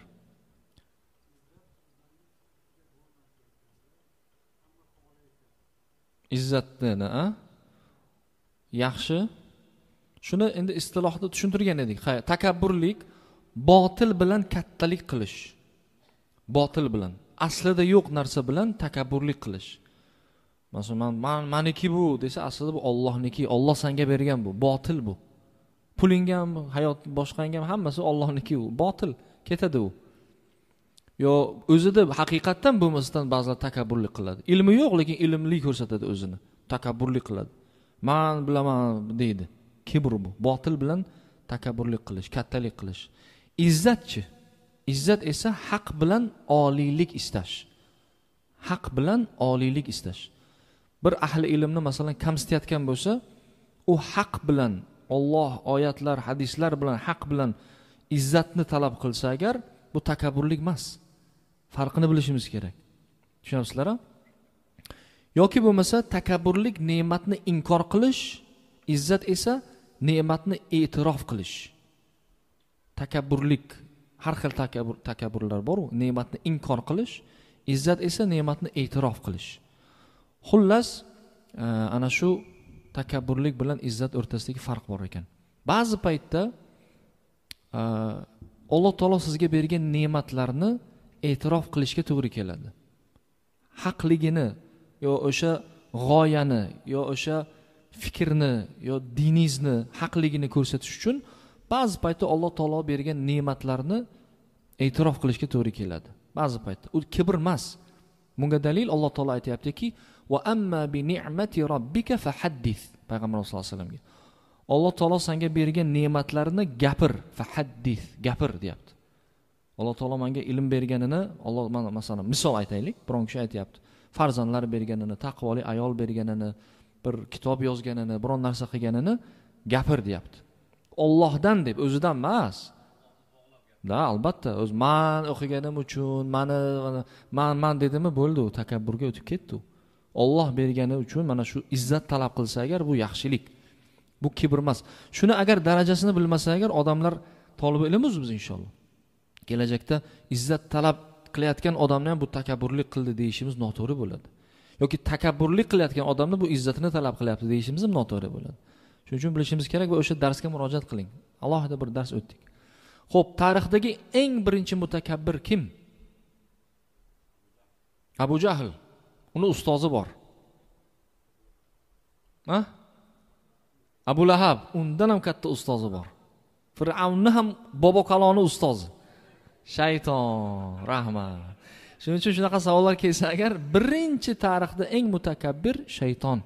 Izzatni, a? Yaxshi. Shuni endi istilohda tushuntirgan edik. Takabburlik botil bilan kattalik qilish. Botil bilan, aslida yo'q narsa bilan takabburlik qilish. Masalan, man meniki bu desa, aslida bu Allohniki, Alloh senga bergan bu, botil bu. Pulingga ham, hayot boshqanga ham hammasi Allohniki u, botil, ketadi u. Yo o'zida haqiqatan bo'lmasdan ba'zilar takabburlik qiladi. Ilmi yo'q, lekin ilmli ko'rsatadi o'zini. Takabburlik qiladi. Men bilaman deydi. Kibr bu. Botil bilan takabburlik qilish, kattalik qilish. Izzatchi. Izzat esa haq bilan oliylik istash. Haq bilan oliylik istash. Bir ahli ilmni masalan kamsitayotgan bo'lsa, u haq bilan, Alloh oyatlar, hadislar bilan, haq bilan izzatni talab qilsa agar, bu takabburlik emas. Farqini bilishimiz kerak. Tushunasizlar-a? Yoki bo'lmasa takabburlik ne'matni inkor qilish, izzat esa ne'matni e'tirof qilish. Takabburlik, har xil takabbur takabburlar bor-ku, ne'matni inkor qilish, izzat esa ne'matni e'tirof qilish. Xullas, ana shu takabburlik bilan izzat o'rtasidagi farq bor ekan. Ba'zi paytda Alloh taolo sizga bergan ne'matlarni e'tirof qilishga to'g'ri keladi. Haqligini yo o'sha g'oyani yo o'sha fikrni yo diningizni haqligini ko'rsatish uchun ba'zi paytda Alloh taolo bergan ne'matlarni e'tirof qilishga to'g'ri keladi. Ba'zi paytda u kibr emas. Bunga dalil Alloh taolo aytayaptiki: "Va amma bi ni'mati robbika fahaddith." Payg'ambar sollallohu alayhi vasallamga Alloh taolo senga bergan ne'matlarni gapir, fahaddith, gapir deyapti. Alloh taolo menga ilm berganini, Alloh mana masalan misol aytaylik, biron kishi aytayapti. Farzandlar berganini, taqvoli ayol berganini, bir kitob yozganini, biron narsa qilganini gapir deyapti. Allohdan deb, o'zidan emas. Da, albatta, o'z men o'qiganim uchun, meni men men dedimi bo'ldi, u takabburga o'tib ketdi. Alloh bergani uchun mana shu izzat talab qilsa agar, bu yaxshilik. Bu kibr emas. Shuni agar darajasini bilmasa agar odamlar, talab ilmimiz biz inshaalloh kelajakda izzat talab qilayotgan odamni ham bu takabburlik qildi deyishimiz noto'g'ri bo'ladi. Yoki takabburlik qilayotgan odamni bu izzatini talab qilyapti deyishimiz ham noto'g'ri bo'ladi. Shuning uchun bilishimiz kerak va o'sha darsga murojaat qiling. Alohida bir dars o'tdik. Xo'p, tarixdagi eng birinchi mutakabbir kim? Abu Jahl. Uni ustozi bor. Ha? Abu Lahab, undan ham katta ustozi bor. Fir'avnni ham bobo kaloni ustozi. Shayton, rahmat. Shuning uchun shunaqa savollar kelsa agar, birinchi tarixda eng mutakabbir shayton.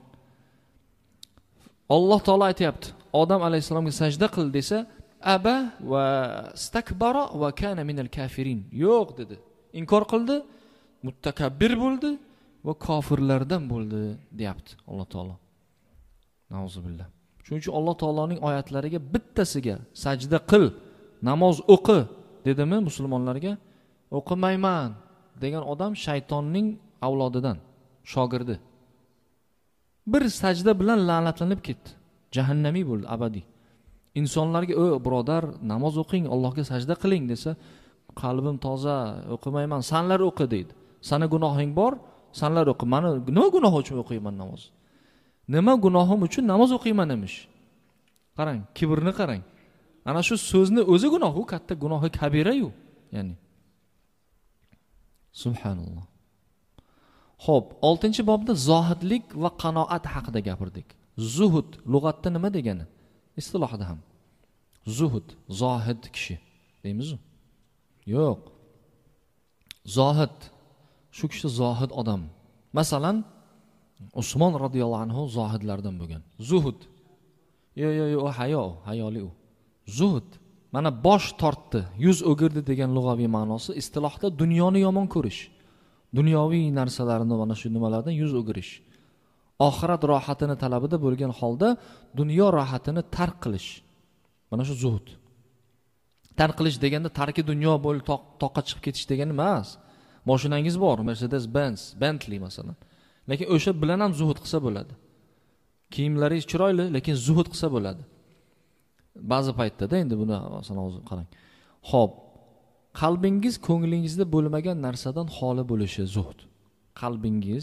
Alloh taolo aytayapti, Odam alayhisalomga sajda qil desa, aba va istakbara va kana minal kafirin. Yo'q dedi. Inkor qildi, mutakabbir bo'ldi va kofirlardan bo'ldi, deyapti Alloh taolo. Nauzubillah. Shuning uchun Alloh taoloning oyatlariga bittasiga sajda qil, namoz o'qi dedimi musulmonlarga? O'qimayman degan odam shaytonning avlodidan, shogirdi. Bir sajda bilan la'natlanib ketdi. Jahannamiy bo'ldi abadiy. insonlarga "O birodar, namoz o'qing, Allohga sajda qiling" desa, qalbim toza, o'qimayman, sanlar o'qi deydi. Sana gunohing bor, sanlar o'qi. Meni nima gunoh uchun o'qiyman namoz? Nima gunohim uchun namoz o'qiyman emish? Qarang, kibrni qarang. Ana shu so'zni o'zi gunoh, u katta gunohi kabira-yu, ya'ni. Subhanalloh. Xo'p, oltinchi bobda zohidlik va qanoat haqida gapirdik. Zuhud lug'atda nima degani? Istilohida ham. Zuhud, zohid kishi deymiz-ku? Yo'q. Zohid, shu kishi zohid odam. Masalan, Usmon radhiyallohu anhu zohidlardan bo'lgan. Zuhud. Yo'q, yo'q, yo'q, hayo, hayoli u. Zuhud, mana bosh tortdi, yuz o'girdi degan lug'aviy ma'nosi istilohda dunyoni yomon ko'rish. Dunyoviy narsalarni, mana shu nimalardan yuz o'girish. Oxirat rohatini talabida bo'lgan holda dunyo rohatini tark qilish. Mana shu zuhud. Tark qilish deganda tarki dunyo bo'lib toqqa chiqib ketish degani emas. Mashinangiz bor, Mercedes-Benz, Bentley masalan. Lekin o'sha bilan ham zuhud qilsa bo'ladi. Kiyimlaringiz chiroyli, lekin zuhud qilsa bo'ladi. Ba'zi paytda-da endi buni masalan hozir qarang. Xo'p, qalbingiz ko'nglingizda bo'lmagan narsadan xoli bo'lishi zuhd. Qalbingiz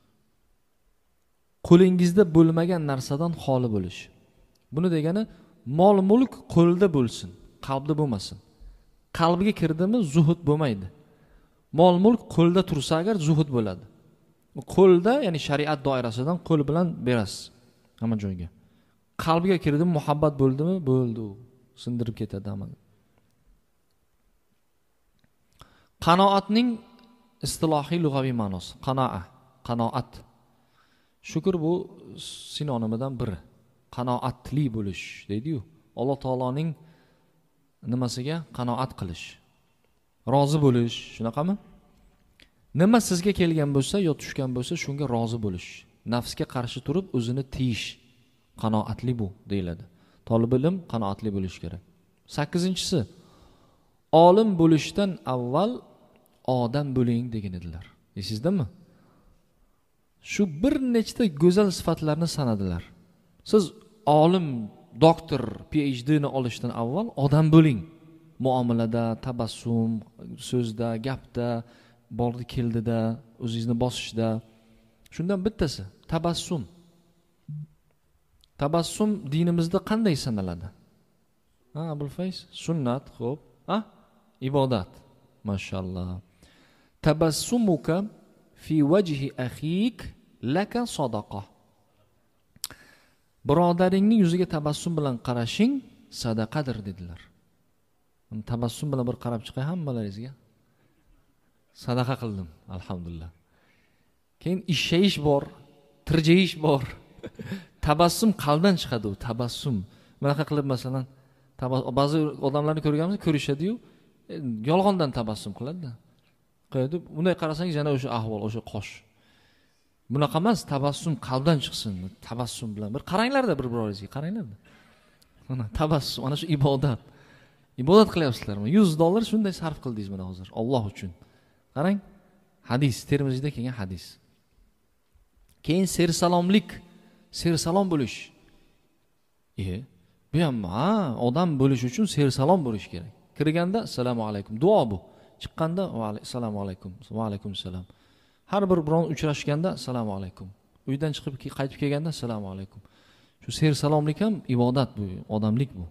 qo'lingizda bo'lmagan narsadan xoli bo'lish. Buni degani mol mulk qo'lda bo'lsin, qalbda bo'lmasin. Qalbiga kirdimi zuhud bo'lmaydi. Mol mulk qo'lda tursa agar zuhud bo'ladi. Qo'lda, ya'ni shariat doirasidan qo'l bilan berasiz hamma joyga. Qalbiga kirdimi, muhabbat bo'ldimi, bo'ldi u. Sindirib ketadi hamma. Qanoatning istilohiy lug'aviy ma'nosi, qanoa, qanoat. Shukr bu sinonimidan biri. Qanoatli bo'lish deydi-yu. Alloh taoloning nimasiga qanoat qilish. Rozi bo'lish, shunaqami? Nima sizga kelgan bo'lsa, yo tushgan bo'lsa, shunga rozi bo'lish. Nafsga qarshi turib o'zini tiyish. Qanoatli bu deyiladi. Talab ilm qanoatli bo'lish kerak. sakkizinchisi olim bo'lishdan avval odam bo'ling degan edilar. Esingizdami? Shu bir nechta go'zal sifatlarni sanadilar. Siz olim, doktor, P H D ni olishdan avval odam bo'ling. Muomalada, tabassum, so'zda, gapda, bordi keldida, o'zingizni bosishda. Shundan bittasi tabassum. Tabassum dinimizda qanday sanaladi? Ha, Abul Fayz, sunnat, xo'p. Ha? Ibodat. Mashallah. Tabassumuka fi wajhi akhik laka sadaqa. Birodaringning yuziga tabassum bilan qarashing sadaqadir dedilar. Tabassum bilan bir qarab chiqay hammalaringizga. Sadaqa qildim, alhamdulillah. Keyin ishayish bor, tirjayish bor. Tabassum qalbdan chiqadi u, tabassum. Bunaqa qilib masalan, ba'zi odamlarni ko'rganmiz, ko'rishadi-yu, yolg'ondan tabassum qiladi-da. Qo'yadi, unday qarasangiz yana o'sha ahvol, o'sha qosh. Bunaqa emas, tabassum qalbdan chiqsin. Tabassum bilan bir qaranglar-da bir-biringizga, qaranglar-da. Mana tabassum, ana shu ibodat. Ibodat qilyapsizlarmi? yuz dollar shunday sarf qildingiz mana hozir Alloh uchun. Qarang, hadis, Termizida kelgan hadis. Keyin ser salomlik, ser salom bo'lish. E, bu ham ha, odam bo'lish uchun ser salom bo'lish kerak. Kirganda assalomu alaykum, duo bu. Chiqqanda va assalomu alaykum, va alaykum assalom. Har bir biron uchrashganda assalomu alaykum. Uydan chiqib qaytib kelganda assalomu alaykum. Shu ser salomlik ham ibodat bu, odamlik bu.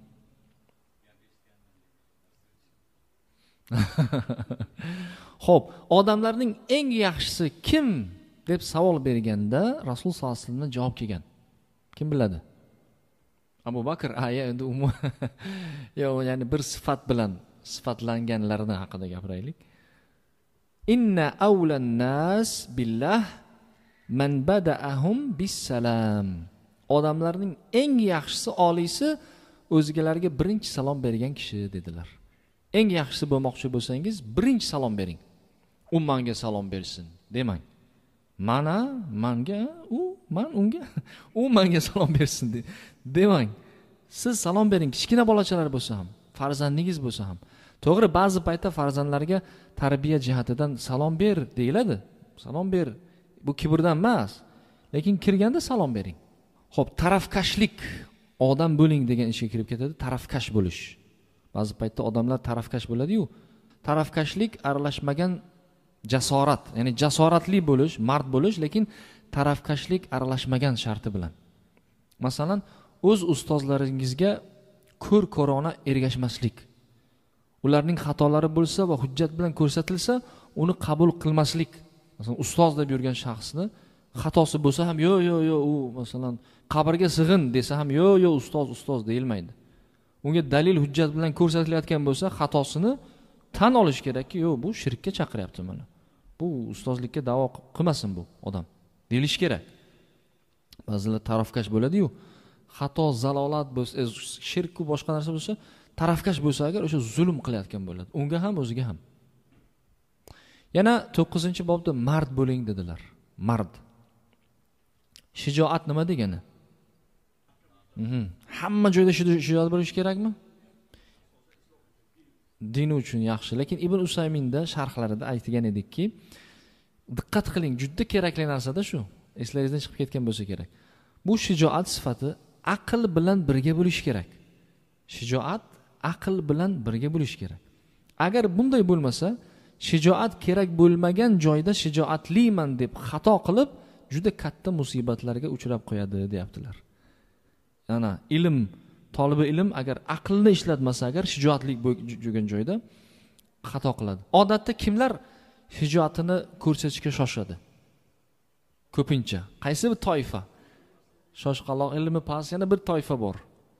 Xo'p, odamlarning eng yaxshisi kim deb savol berganda Rasul sollallohu alayhi vasallam javob kelgan. Kim biladi? Abu Bakr aya endi umum yo ya'ni bir sifat bilan sifatlanganlarni haqida gapiraylik. Inna awlan nas billah man bada'ahum bis-salam. Odamlarning eng yaxshisi, oliysi o'zgalarga birinchi salom bergan kishi dedilar. Eng yaxshisi bo'lmoqchi bo'lsangiz, birinchi salom bering. U menga salom bersin demang. Mana, menga, u, men unga, u menga salom bersin de, demang. Siz salom bering, kichkina bolachalar bo'lsa ham, farzandingiz bo'lsa ham. To'g'ri, ba'zi paytda farzandlarga tarbiya jihatidan salom ber deyiladi. Salom ber. Bu kibrdan emas. Lekin kirganda salom bering. Xo'p, tarafkashlik odam bo'ling degan ishga kirib ketadi, tarafkash bo'lish. Ba'zi paytda odamlar tarafkash bo'ladi-yu, tarafkashlik aralashmagan jasorat, ya'ni jasoratli bo'lish, mard bo'lish, lekin tarafkashlik aralashmagan sharti bilan. Masalan, o'z ustozlaringizga ko'r ko'rona ergashmaslik. Ularning xatolari bo'lsa va hujjat bilan ko'rsatilsa, uni qabul qilmaslik. Masalan, ustoz deb yurgan shaxsni xatosi bo'lsa ham yo yo yo u masalan qabrga sig'in desa ham yo yo ustoz ustoz deyilmaydi. Unga dalil hujjat bilan ko'rsatilayotgan bo'lsa, xatosini tan olish kerakki, yo bu shirkka chaqiryapti mana. Bu ustozlikka da'vo qilmasin bu odam. Deyilish kerak. Ba'zilar tarafkash bo'ladi-yu, xato, zalolat bo'lsa, shirk va boshqa narsa bo'lsa, tarafkash bo'lsa agar o'sha zulm qilayotgan bo'ladi. Unga ham, o'ziga ham. Yana to'qqizinchi bobda mard bo'ling dedilar. Mard. Shijoat nima degani? Mhm. Hamma joyda shijoat bo'lish kerakmi? Din uchun yaxshi, lekin Ibn Usayminda sharhlarida aytgan edikki, diqqat qiling, juda kerakli narsa-da shu. Eslaringizdan chiqib ketgan bo'lsa kerak. Bu shijoat sifati aql bilan birga bo'lish kerak. Shijoat aql bilan birga bo'lish kerak. Agar bunday bo'lmasa, shijoat kerak bo'lmagan joyda shijoatliman deb xato qilib, juda katta musibatlarga uchrab qo'yadi, deyaptilar. Yana ilm, tolibi ilm agar aqlni ishlatmasa, agar shijoatlik bo'lgan joyda xato qiladi. Odatda kimlar shijoatini ko'rsatishga shoshadi? Ko'pincha qaysi bir toifa? Shoshqaloq, ilmi past yana bir toifa bor.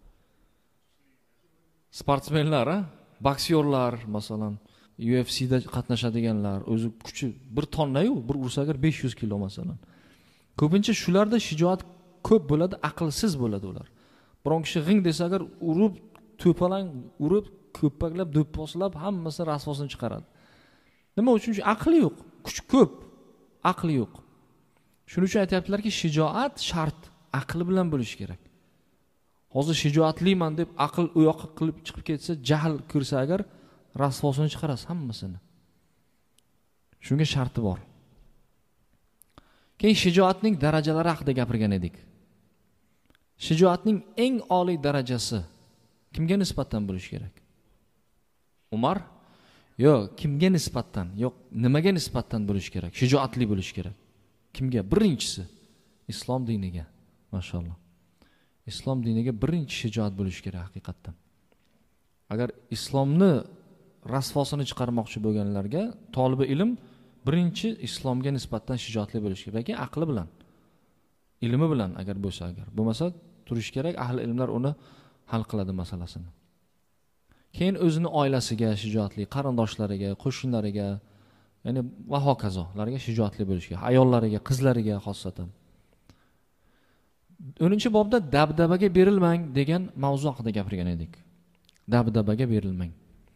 Sportsmenlar, boksyorlar, masalan, U F C da qatnashadiganlar, o'zi kuchi bir tonna-yu, bir ursa agar besh yuz kilo masalan. Ko'pincha shularda shijoat ko'p bo'ladi, aqlsiz bo'ladi ular. Biron kishi g'ing desa agar urib, to'palang urib, ko'paklab, do'pposlab hammasi rasvosini chiqaradi. Nima uchun? Chunki aqli yo'q, kuch ko'p, aqli yo'q. Shuning uchun aytayaptilarki, shijoat shart, aqli bilan bo'lish kerak. Hozir shijoatliman deb aql u yoqqa qilib chiqib ketsa, jahl kirsa agar rasvosini chiqarasiz hammasini. Shunga sharti bor. Keyin shijoatning darajalari haqida gapirgan edik. Shijoatning eng oliy darajasi kimga nisbatan bo'lish kerak? Umar? Yo'q, kimga nisbatan? Yo'q, nimaga nisbatan bo'lish kerak? Shijoatli bo'lish kerak. Kimga? Birinchisi islom diniga. Mashalloh. Islom diniga birinchi shijoat bo'lish kerak haqiqatdan. Agar islomni rasvosini chiqarmoqchi bo'lganlarga tolibi ilm birinchi islomga nisbatan shijoatli bo'lish kerak, lekin aqli bilan, ilmi bilan agar bo'lsa, agar bo'lmasa turish kerak, ahli ilmlar uni hal qiladi masalasini. Keyin o'zini oilasiga shijoatli, qarindoshlariga, qo'shnilariga, ya'ni va hokazolarga shijoatli bo'lish kerak, ayollariga, qizlariga xossatan. o'ninchi bobda dabdabaga berilmang degan mavzu haqida gapirgan edik. Dabdabaga berilmang.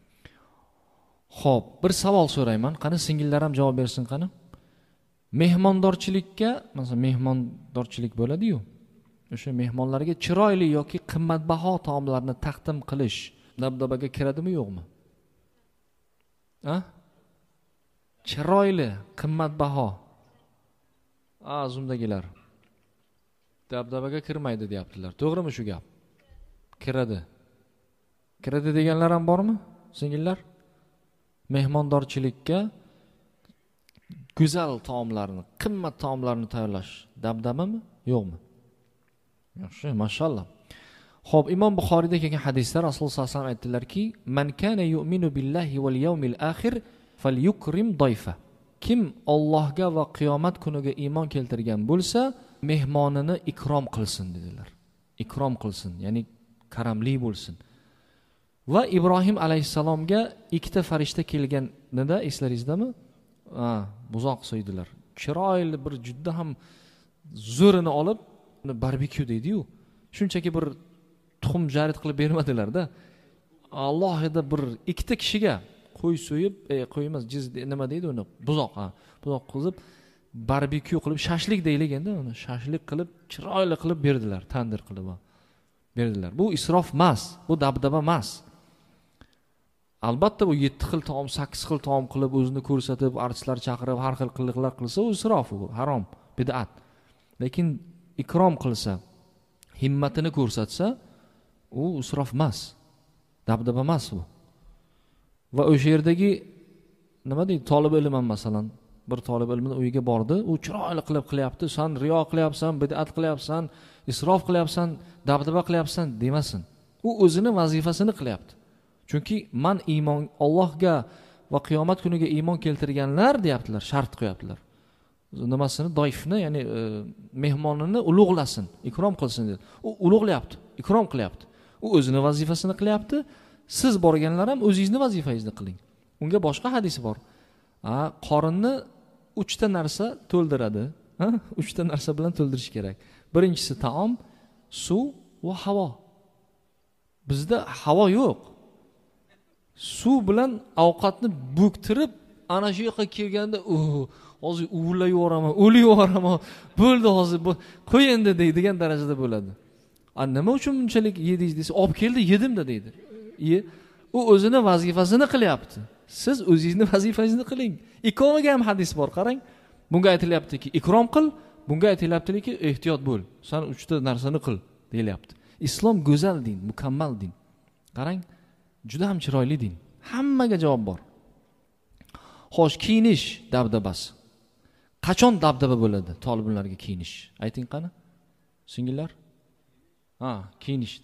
Xo'p, bir savol so'rayman. Qani singillar ham javob bersin qani? Mehmondorchilikka, masalan, mehmondorchilik bo'ladi-yu. O'sha mehmonlarga chiroyli yoki qimmatbaho taomlarni taqdim qilish dabdabaga kiradimi, yo'qmi? Ha? Chiroyli, qimmatbaho. A, zumdagilar. Dabdabaga kirmaydi deyaptilar. To'g'rimi shu gap? Kiradi. Kiradi deganlar ham bormi, singillar? Mehmondorchilikka go'zal taomlarni, qimmat taomlarni tayyorlash dabdabami, yo'qmi? Yaxshi, mashallah. Xo'p, Imom Buxoriyda kelgan hadisda Rasululloh sollallohu alayhi vasallam aytdilarki, "Man kana yu'minu billahi wal yawmil akhir falyukrim dayfa." Kim Allohga va qiyomat kuniga iymon keltirgan bo'lsa, mehmonini ikrom qilsin dedilar. Ikrom qilsin, ya'ni karamli bo'lsin. Va Ibrohim alayhisalomga ikkita farishta kelganida eslaringizdami? Ha, buzoq so'ydilar. Chiroyli bir juda ham zo'rini olib, uni barbekyu deydi-yu. Shunchaki bir tuxum jarid qilib bermadilar-da. Allohida bir ikkita kishiga qo'y so'yib, e, qo'y emas, jiz nima deydi uni? Buzoq, ha. Buzoq qilib barbekyu qilib, shashlik deylik endi, uni shashlik qilib, chiroyli qilib berdilar, tandir qilib berdilar. Bu isrof emas, bu dabdaba emas. Albatta bu yetti xil taom, sakkiz xil taom qilib o'zini ko'rsatib, artistlar chaqirib, har xil qilliqlar qilsa, u isrof, u harom, bid'at. Lekin ikrom qilsa, himmatini ko'rsatsa, u isrof emas, dabdaba emas u. Va o'sha yerdagi nima deydi, talab ilm ham masalan bir talab ilmning uyiga bordi, u chiroyli qilib qilyapti, sen riyo qilyapsan, bid'at qilyapsan, isrof qilyapsan, dabdaba qilyapsan demasin. U o'zini vazifasini qilyapti. Chunki man iymon Allohga va qiyomat kuniga iymon keltirganlar deyaptilar, shart qo'yaptilar. Nimasini doifni, ya'ni e, mehmonini ulug'lasin, ikrom qilsin dedi. U ulug'layapti, ikrom qilyapti. U o'zini vazifasini qilyapti. Siz borganlar ham o'zingizni vazifangizni qiling. Unga boshqa hadis bor. Ha, qorinni uchta narsa to'ldiradi. Ha, uchta narsa bilan to'ldirish kerak. Birinchisi taom, suv va havo. Bizda havo yo'q. Suv bilan ovqatni bo'ktirib, ana shu yoqqa kelganda, "Oh, hozir uvlayveraman, o'layveraman, bo'ldi hozir, qo'y endi" deydigan darajada bo'ladi. A nima uchun bunchalik yedingiz desa, "Olib keldi, yedim"da deydi. Ye, u o'zini vazifasini qilyapti. Siz o'zingizni vazifangizni qiling. Ikkoviga ham hadis bor, qarang. Bunga aytilyaptiki, ikrom qil, bunga aytilyaptiki, ehtiyot bo'l. Sen uchta narsani qil, deyilyapti. Islom go'zal din, mukammal din. Qarang, juda ham chiroyli din. Hammaga javob bor. Xo'sh, kiyinish dabdabasi. Qachon dabdaba bo'ladi toliblarga kiyinish? Ayting qani? Singillar? Ha, kiyinish.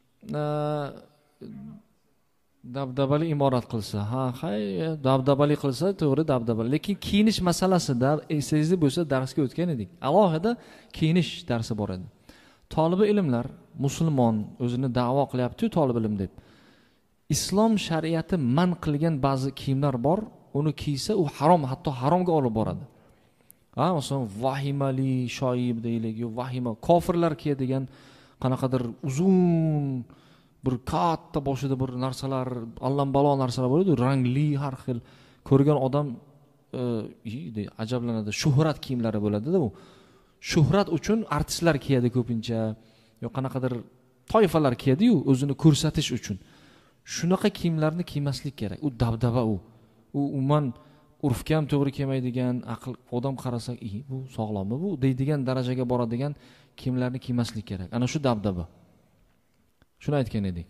Dabdabali imorat qilsa, ha, hay, dabdabali qilsa, to'g'ri dabdabali. Lekin kiyinish masalasida esingizda bo'lsa darsga o'tgan edik. Alohida kiyinish darsi bor edi. Tolibi ilmlar, musulmon o'zini da'vo qilyapti-ku tolib ilm deb. Islom shariati man qilgan ba'zi kiyimlar bor, uni kiysa u harom, hatto haromga olib boradi. Ha, masalan, vahimali shoyib deylik, yo vahima kofirlar kiyadigan qanaqadir uzun bir katta boshida bir narsalar, allambalo narsalar bo'ladi, rangli har xil. Ko'rgan odam e, ajablanadi. Shuhrat kiyimlari bo'ladi-da u. Shuhrat uchun artistlar kiyadi ko'pincha, yo qanaqadir toifalar kiyadi-yu, o'zini ko'rsatish uchun. Shunaqa kiyimlarni kiymaslik kerak. U dabdaba u. U umuman urfga ham to'g'ri kelmaydigan, aql odam qarasa, "Ey, bu sog'lommi bu?" deydigan darajaga boradigan kiyimlarni kiymaslik kerak. Ana shu dabdaba. Shuni aytgan edik.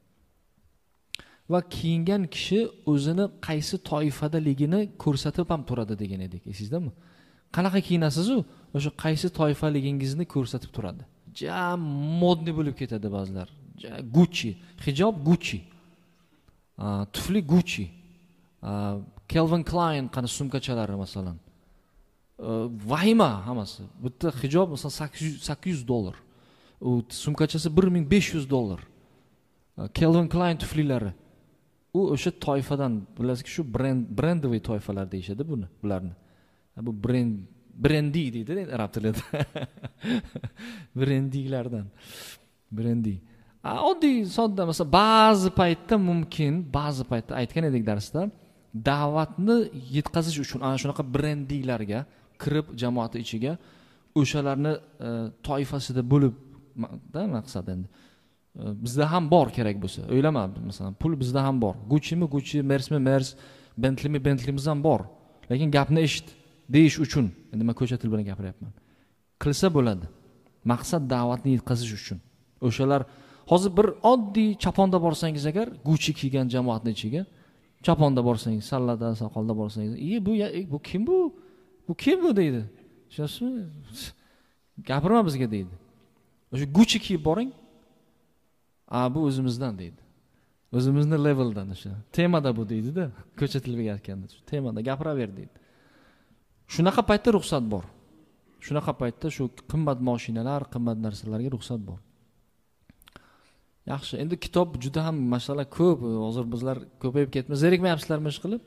Va kiyingan kishi o'zini qaysi toifadaligini ko'rsatib ham turadi degan edik. Esizdami? Qanaqa kiyinasiz u? O'sha qaysi toifaligingizni ko'rsatib turadi. Ja modni bo'lib ketadi ba'zilar. Ja Gucci, hijob Gucci. Tufli Gucci. Calvin Klein qana sumkachalari masalan. Vahima hammasi. Bitta hijob masalan sakkiz yuz dollar. U sumkachasi bir ming besh yuz dollar. Calvin Klein tuflilari. U o'sha toifadan, bilasizki, shu brend brendoviy toifalar deyshadi buni, bularni. Bu brend brendi deydi arab tilida. Brendinglardan. Brendi. Oddiy, sodda, masalan, ba'zi paytda mumkin, ba'zi paytda aytgan edik darsda, da'vatni yetkazish uchun ana shunaqa brendinglarga kirib jamoat ichiga o'shalarni e, toifasida bo'lib da maqsad endi. Bizda ham bor kerak bo'lsa. O'ylama, masalan, pul bizda ham bor. Gucci-mi Gucci, Mercedes-mi Mercedes, Bentley-mi Bentley'miz ham bor. Lekin gapni eshit deyish uchun, endi men ko'cha til bilan gapiryapman. Qilsa bo'ladi. Maqsad da'vatni yetkazish uchun. O'shalar hozir bir oddiy chaponda borsangiz agar, Gucci kiygan jamoatning ichiga, chaponda borsangiz, sallada, soqolda borsangiz, "Ey, bu ya, bu kim bu? Bu kim bu?" deydi. Tushunasizmi? Gapirma bizga deydi. O'sha Gucci kiyib boring. "A, bu o'zimizdan" deydi. O'zimizni leveldan o'sha. Temada bu deydi-da. Ko'cha tiliga aytganda, temada gapiraver deydi. Shunaqa paytda ruxsat bor. Shunaqa paytda shu qimmat mashinalar, qimmat narsalarga ruxsat bor. Yaxshi, endi kitob juda ham masala ko'p. Hozir bizlar ko'payib ketmiz. Zerikmayapsizlarmi ish qilib?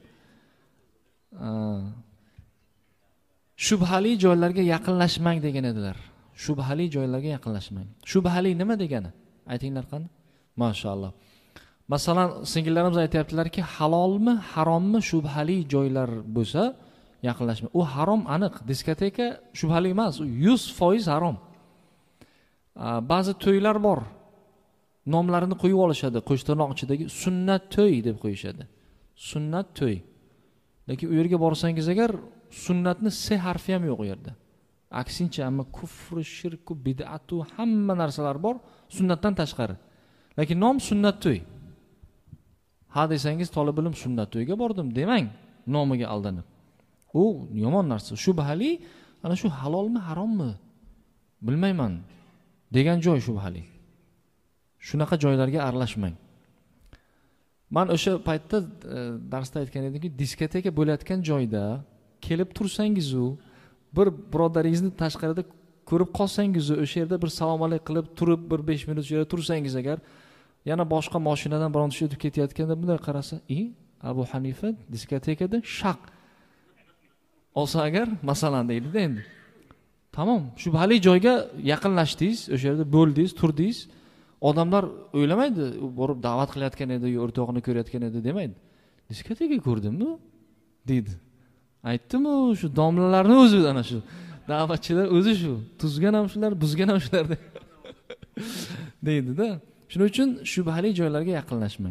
Shubhali joylarga yaqinlashmang degan edilar. Shubhali joylarga yaqinlashmang. Shubhali nima degani? Aytinglar qani? Mashallah. Masalan, singillarimiz aytayaptilarki, halolmi, harommi shubhali joylar bo'lsa, yaqinlashmang. U harom aniq. Diskoteka shubhali emas, u yuz foiz harom. Ba'zi to'ylar bor. Nomlarini qo'yib olishadi, qo'shtirnoq ichidagi sunnat to'y deb qo'yishadi. Sunnat to'y. Lekin u yerga borsangiz agar sunnatni S harfi ham yo'q u yerda. Aksincha, amma kufr, shirk, bid'at, hamma narsalar bor, sunnatdan tashqari. lekin nom sunnat to'y. Ha desangiz tolib ilm sunnat to'yga bordim demang, nomiga aldanib. U yomon narsa. Shubhali, ana shu halolmi, harommi bilmayman degan joy shubhali. Shunaqa joylarga aralashmang. Men o'sha paytda e, darsda aytgan edimki, diskoteka bo'layotgan joyda kelib tursangiz u bir birodaringizni tashqarida ko'rib qolsangiz, o'sha yerda bir salom alaykum qilib turib bir besh minut yerda tursangiz agar, yana boshqa mashinadan biron kishi o'tib ketayotganda bunday qarasa, "I, Abu Hanifa diskotekada shaq olsa agar, masalan deydi-da endi. Tamom, shubhali joyga yaqinlashdingiz, o'sha yerda bo'ldingiz, turdingiz. Odamlar o'ylamaydi, u borib da'vat qilayotgan edi, o'rtog'ini ko'rayotgan edi demaydi. Diskoteka ko'rdimmi? deydi. Aytdim-ku, shu domlalarni o'zi ana shu da'vatchilar o'zi shu, tuzgan ham shular, buzgan ham shular deydi-da. Shuning uchun shubhali joylarga yaqinlashmang.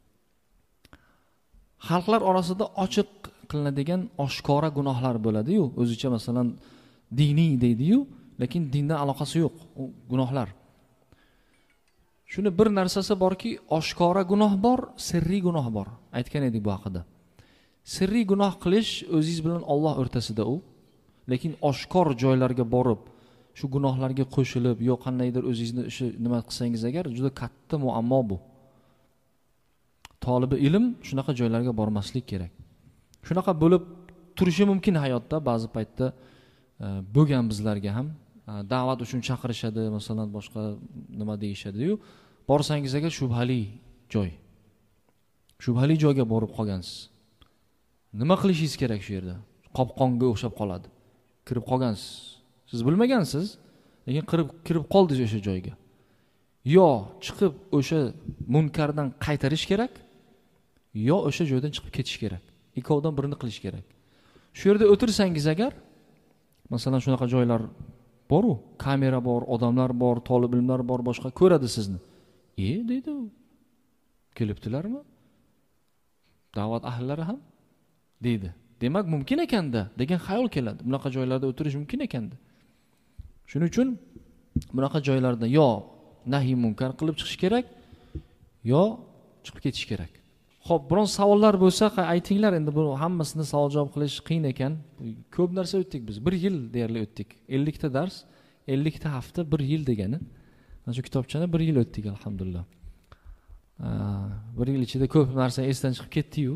Xalqlar orasida ochiq qilinadigan oshkora gunohlar bo'ladi-yu, o'zicha masalan diniy deydi-yu, lekin dindan aloqasi yo'q u gunohlar. Shuni bir narsasi borki, oshkora gunoh bor, sirriy gunoh bor. Aytgan edik bu haqida. Sirriy gunoh qilish o'zingiz bilan Alloh o'rtasida u, lekin oshkor joylarga borib, shu gunohlarga qo'shilib, yo qandaydir o'zingizni ish nima qilsangiz agar, juda katta muammo bu. Tolibi ilm shunaqa joylarga bormaslik kerak. Shunaqa bo'lib turishi mumkin hayotda, ba'zi paytda bo'lgan bizlarga ham da'vat uchun chaqirishadi, masalan boshqa nima deyishadi-yu, borsangiz agar shubhali joy. Shubhali joyga borib qolgansiz. Nima qilishingiz kerak shu yerda? Qopqonga o'xshab qoladi. Kirib qolgansiz. Siz bilmagansiz, lekin kirib kirib qoldingiz o'sha joyga. Yo chiqib o'sha munkardan qaytarish kerak, yo o'sha joydan chiqib ketish kerak. Ikkovdan birini qilish kerak. Shu yerda o'tirsangiz agar, masalan shunaqa joylar bor-u, kamera bor, odamlar bor, tolib ilmlar bor, boshqa ko'radi sizni. "E" deydi u. "Kelibdilarmi? Da'vat ahllari ham?" deydi. Demak mumkin ekanda degan xayol keladi. Bunaqa joylarda o'tirish mumkin ekanda. Shuning uchun bunaqa joylarda yo nahiy munkar qilib chiqish kerak, yo chiqib ketish kerak. Xo'p, biron savollar bo'lsa aytinglar. Endi bu hammasini savol javob qilish qiyin ekan. Ko'p narsa o'tdik biz. bir yil deyarli o'tdik. ellik ta dars, ellik ta hafta, bir yil degani. Mana shu kitobchani bir yil o'tdik alhamdulillah. bir yil ichida ko'p narsa esdan chiqib ketdi-yu.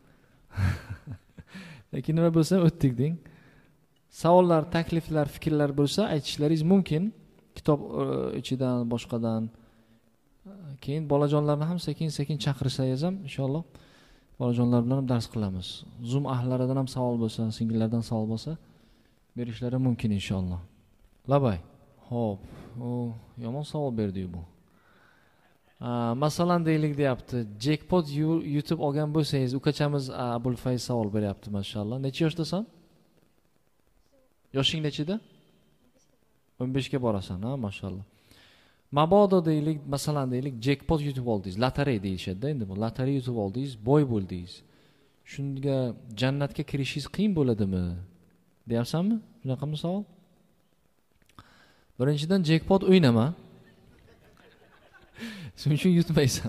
Lekin nima bo'lsa o'tdik deng. Savollar, takliflar, fikrlar bo'lsa aytishlaringiz mumkin. Kitob ichidan, boshqadan. Keyin bolajonlarni ham sekin-sekin chaqirsangiz ham inshaalloh bolajonlar bilan ham dars qilamiz. Zoom ahllaridan ham savol bo'lsa, singillardan savol bo'lsa berishlari mumkin inshaalloh. Labay. Xo'p, u yomon savol berdi-yu bu. Masalan deylik deyapti. Jackpot YouTube olgan bo'lsangiz, ukachamiz Abul Fayz savol beryapti maşallah. Necha yoshdasan? Yoshing nechida? o'n besh ga borasan, ha, maşallah. Mabodo deylik, masalan deylik, jackpot yutib oldingiz, lotereya deyishadi-da, endi bu lotereya yutib oldingiz, boy bo'ldingiz. Shunga jannatga kirishingiz qiyin bo'ladimi? Deyapsanmi? Shunaqami savol? Birinchidan jackpot o'ynama. Shuning uchun yutmaysan.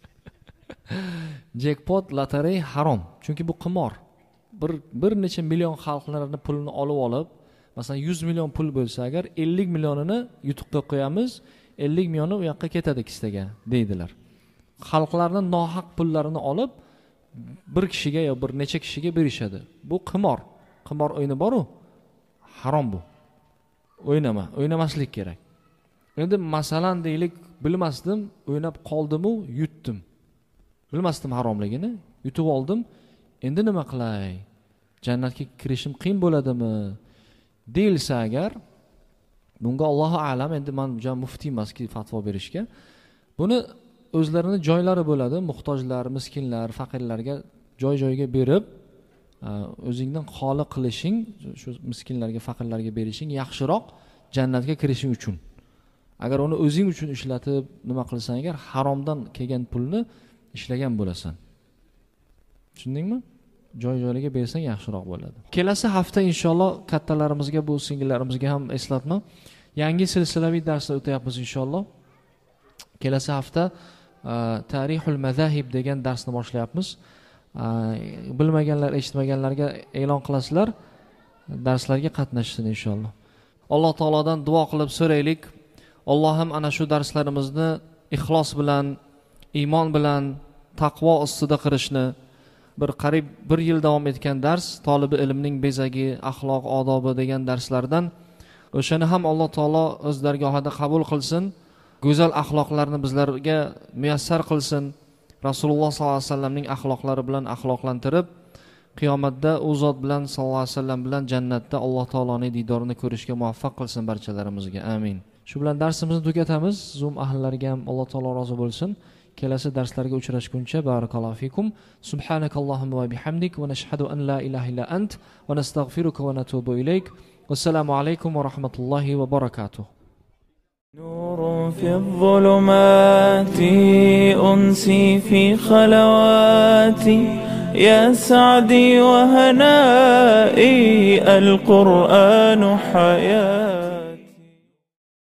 Jackpot, lotereya harom. Chunki bu qimor. Bir bir necha million xalqlarning pulini olib olib, masalan yuz million pul bo'lsa agar ellik millionini yutuqqa qo'yamiz, ellik millioni u yoqqa ketadi kistaga deydilar. Xalqlarning nohaq pullarini olib bir kishiga yo bir necha kishiga berishadi. Bu qimor. Qimor o'yini bor-u, harom bu. O'ynama, o'ynamaslik kerak. Endi masalan deylik, bilmasdim, o'ynab qoldim-u, yutdim. Bilmasdim haromligini, yutib oldim. Endi nima qilay? Jannatga kirishim qiyin bo'ladimi? Deyilsa agar, bunga Allohu a'lam, endi men jam muftiy emaski fatvo berishga. Buni o'zlarining joylari bo'ladi, muhtojlar, miskinlar, faqirlarga joy-joyga berib, o'zingdan xoli qilishing, shu miskinlarga, faqirlarga berishing yaxshiroq jannatga kirishing uchun. Agar uni o'zing uchun ishlatib nima qilsan agar, haromdan kelgan pulni ishlagan bo'lasan. Tushundingmi? Joy-joylarga bersang yaxshiroq bo'ladi. Kelasi hafta inshaalloh kattalarimizga, bu singillarimizga ham eslatma. Yangi silsilaviy darslar o'tayapmiz inshaalloh. Kelasi hafta Tarixul mazahib degan darsni boshlayapmiz. Bilmaganlar, eshitmaganlarga e'lon qilasizlar, darslarga qatnashsin inshaalloh. Alloh taolodan duo qilib so'raylik. Alloh ham ana shu darslarimizni ixlos bilan, iymon bilan, taqvo ustida qilishni, bir qarib bir yil davom etgan dars, tolibi ilmning bezagi, axloq, odobi degan darslardan o'shani ham Alloh taolo o'z dargohida qabul qilsin, go'zal axloqlarni bizlarga muyassar qilsin. Rasululloh sollallohu alayhi vasallamning axloqlari bilan axloqlantirib, qiyomatda u zot bilan sollallohu alayhi vasallam bilan jannatda Alloh taoloning diydorini ko'rishga muvaffaq qilsin barchalarimizga. Amin. Shu bilan darsimizni tugatamiz. Zoom ahllariga ham Alloh taolo rozi bo'lsin. Kelasi darslarga uchrashguncha barakallohu fikum. Subhanakallohumma va bihamdik va nashhadu an la ilaha illa ant va nastag'firuka va natubu ilayk. Wassalamu alaykum va rahmatullohi va barakatuh. نور في الظلمات أنسي في خلواتي يا سعدي وهنائي القرآن حياتي.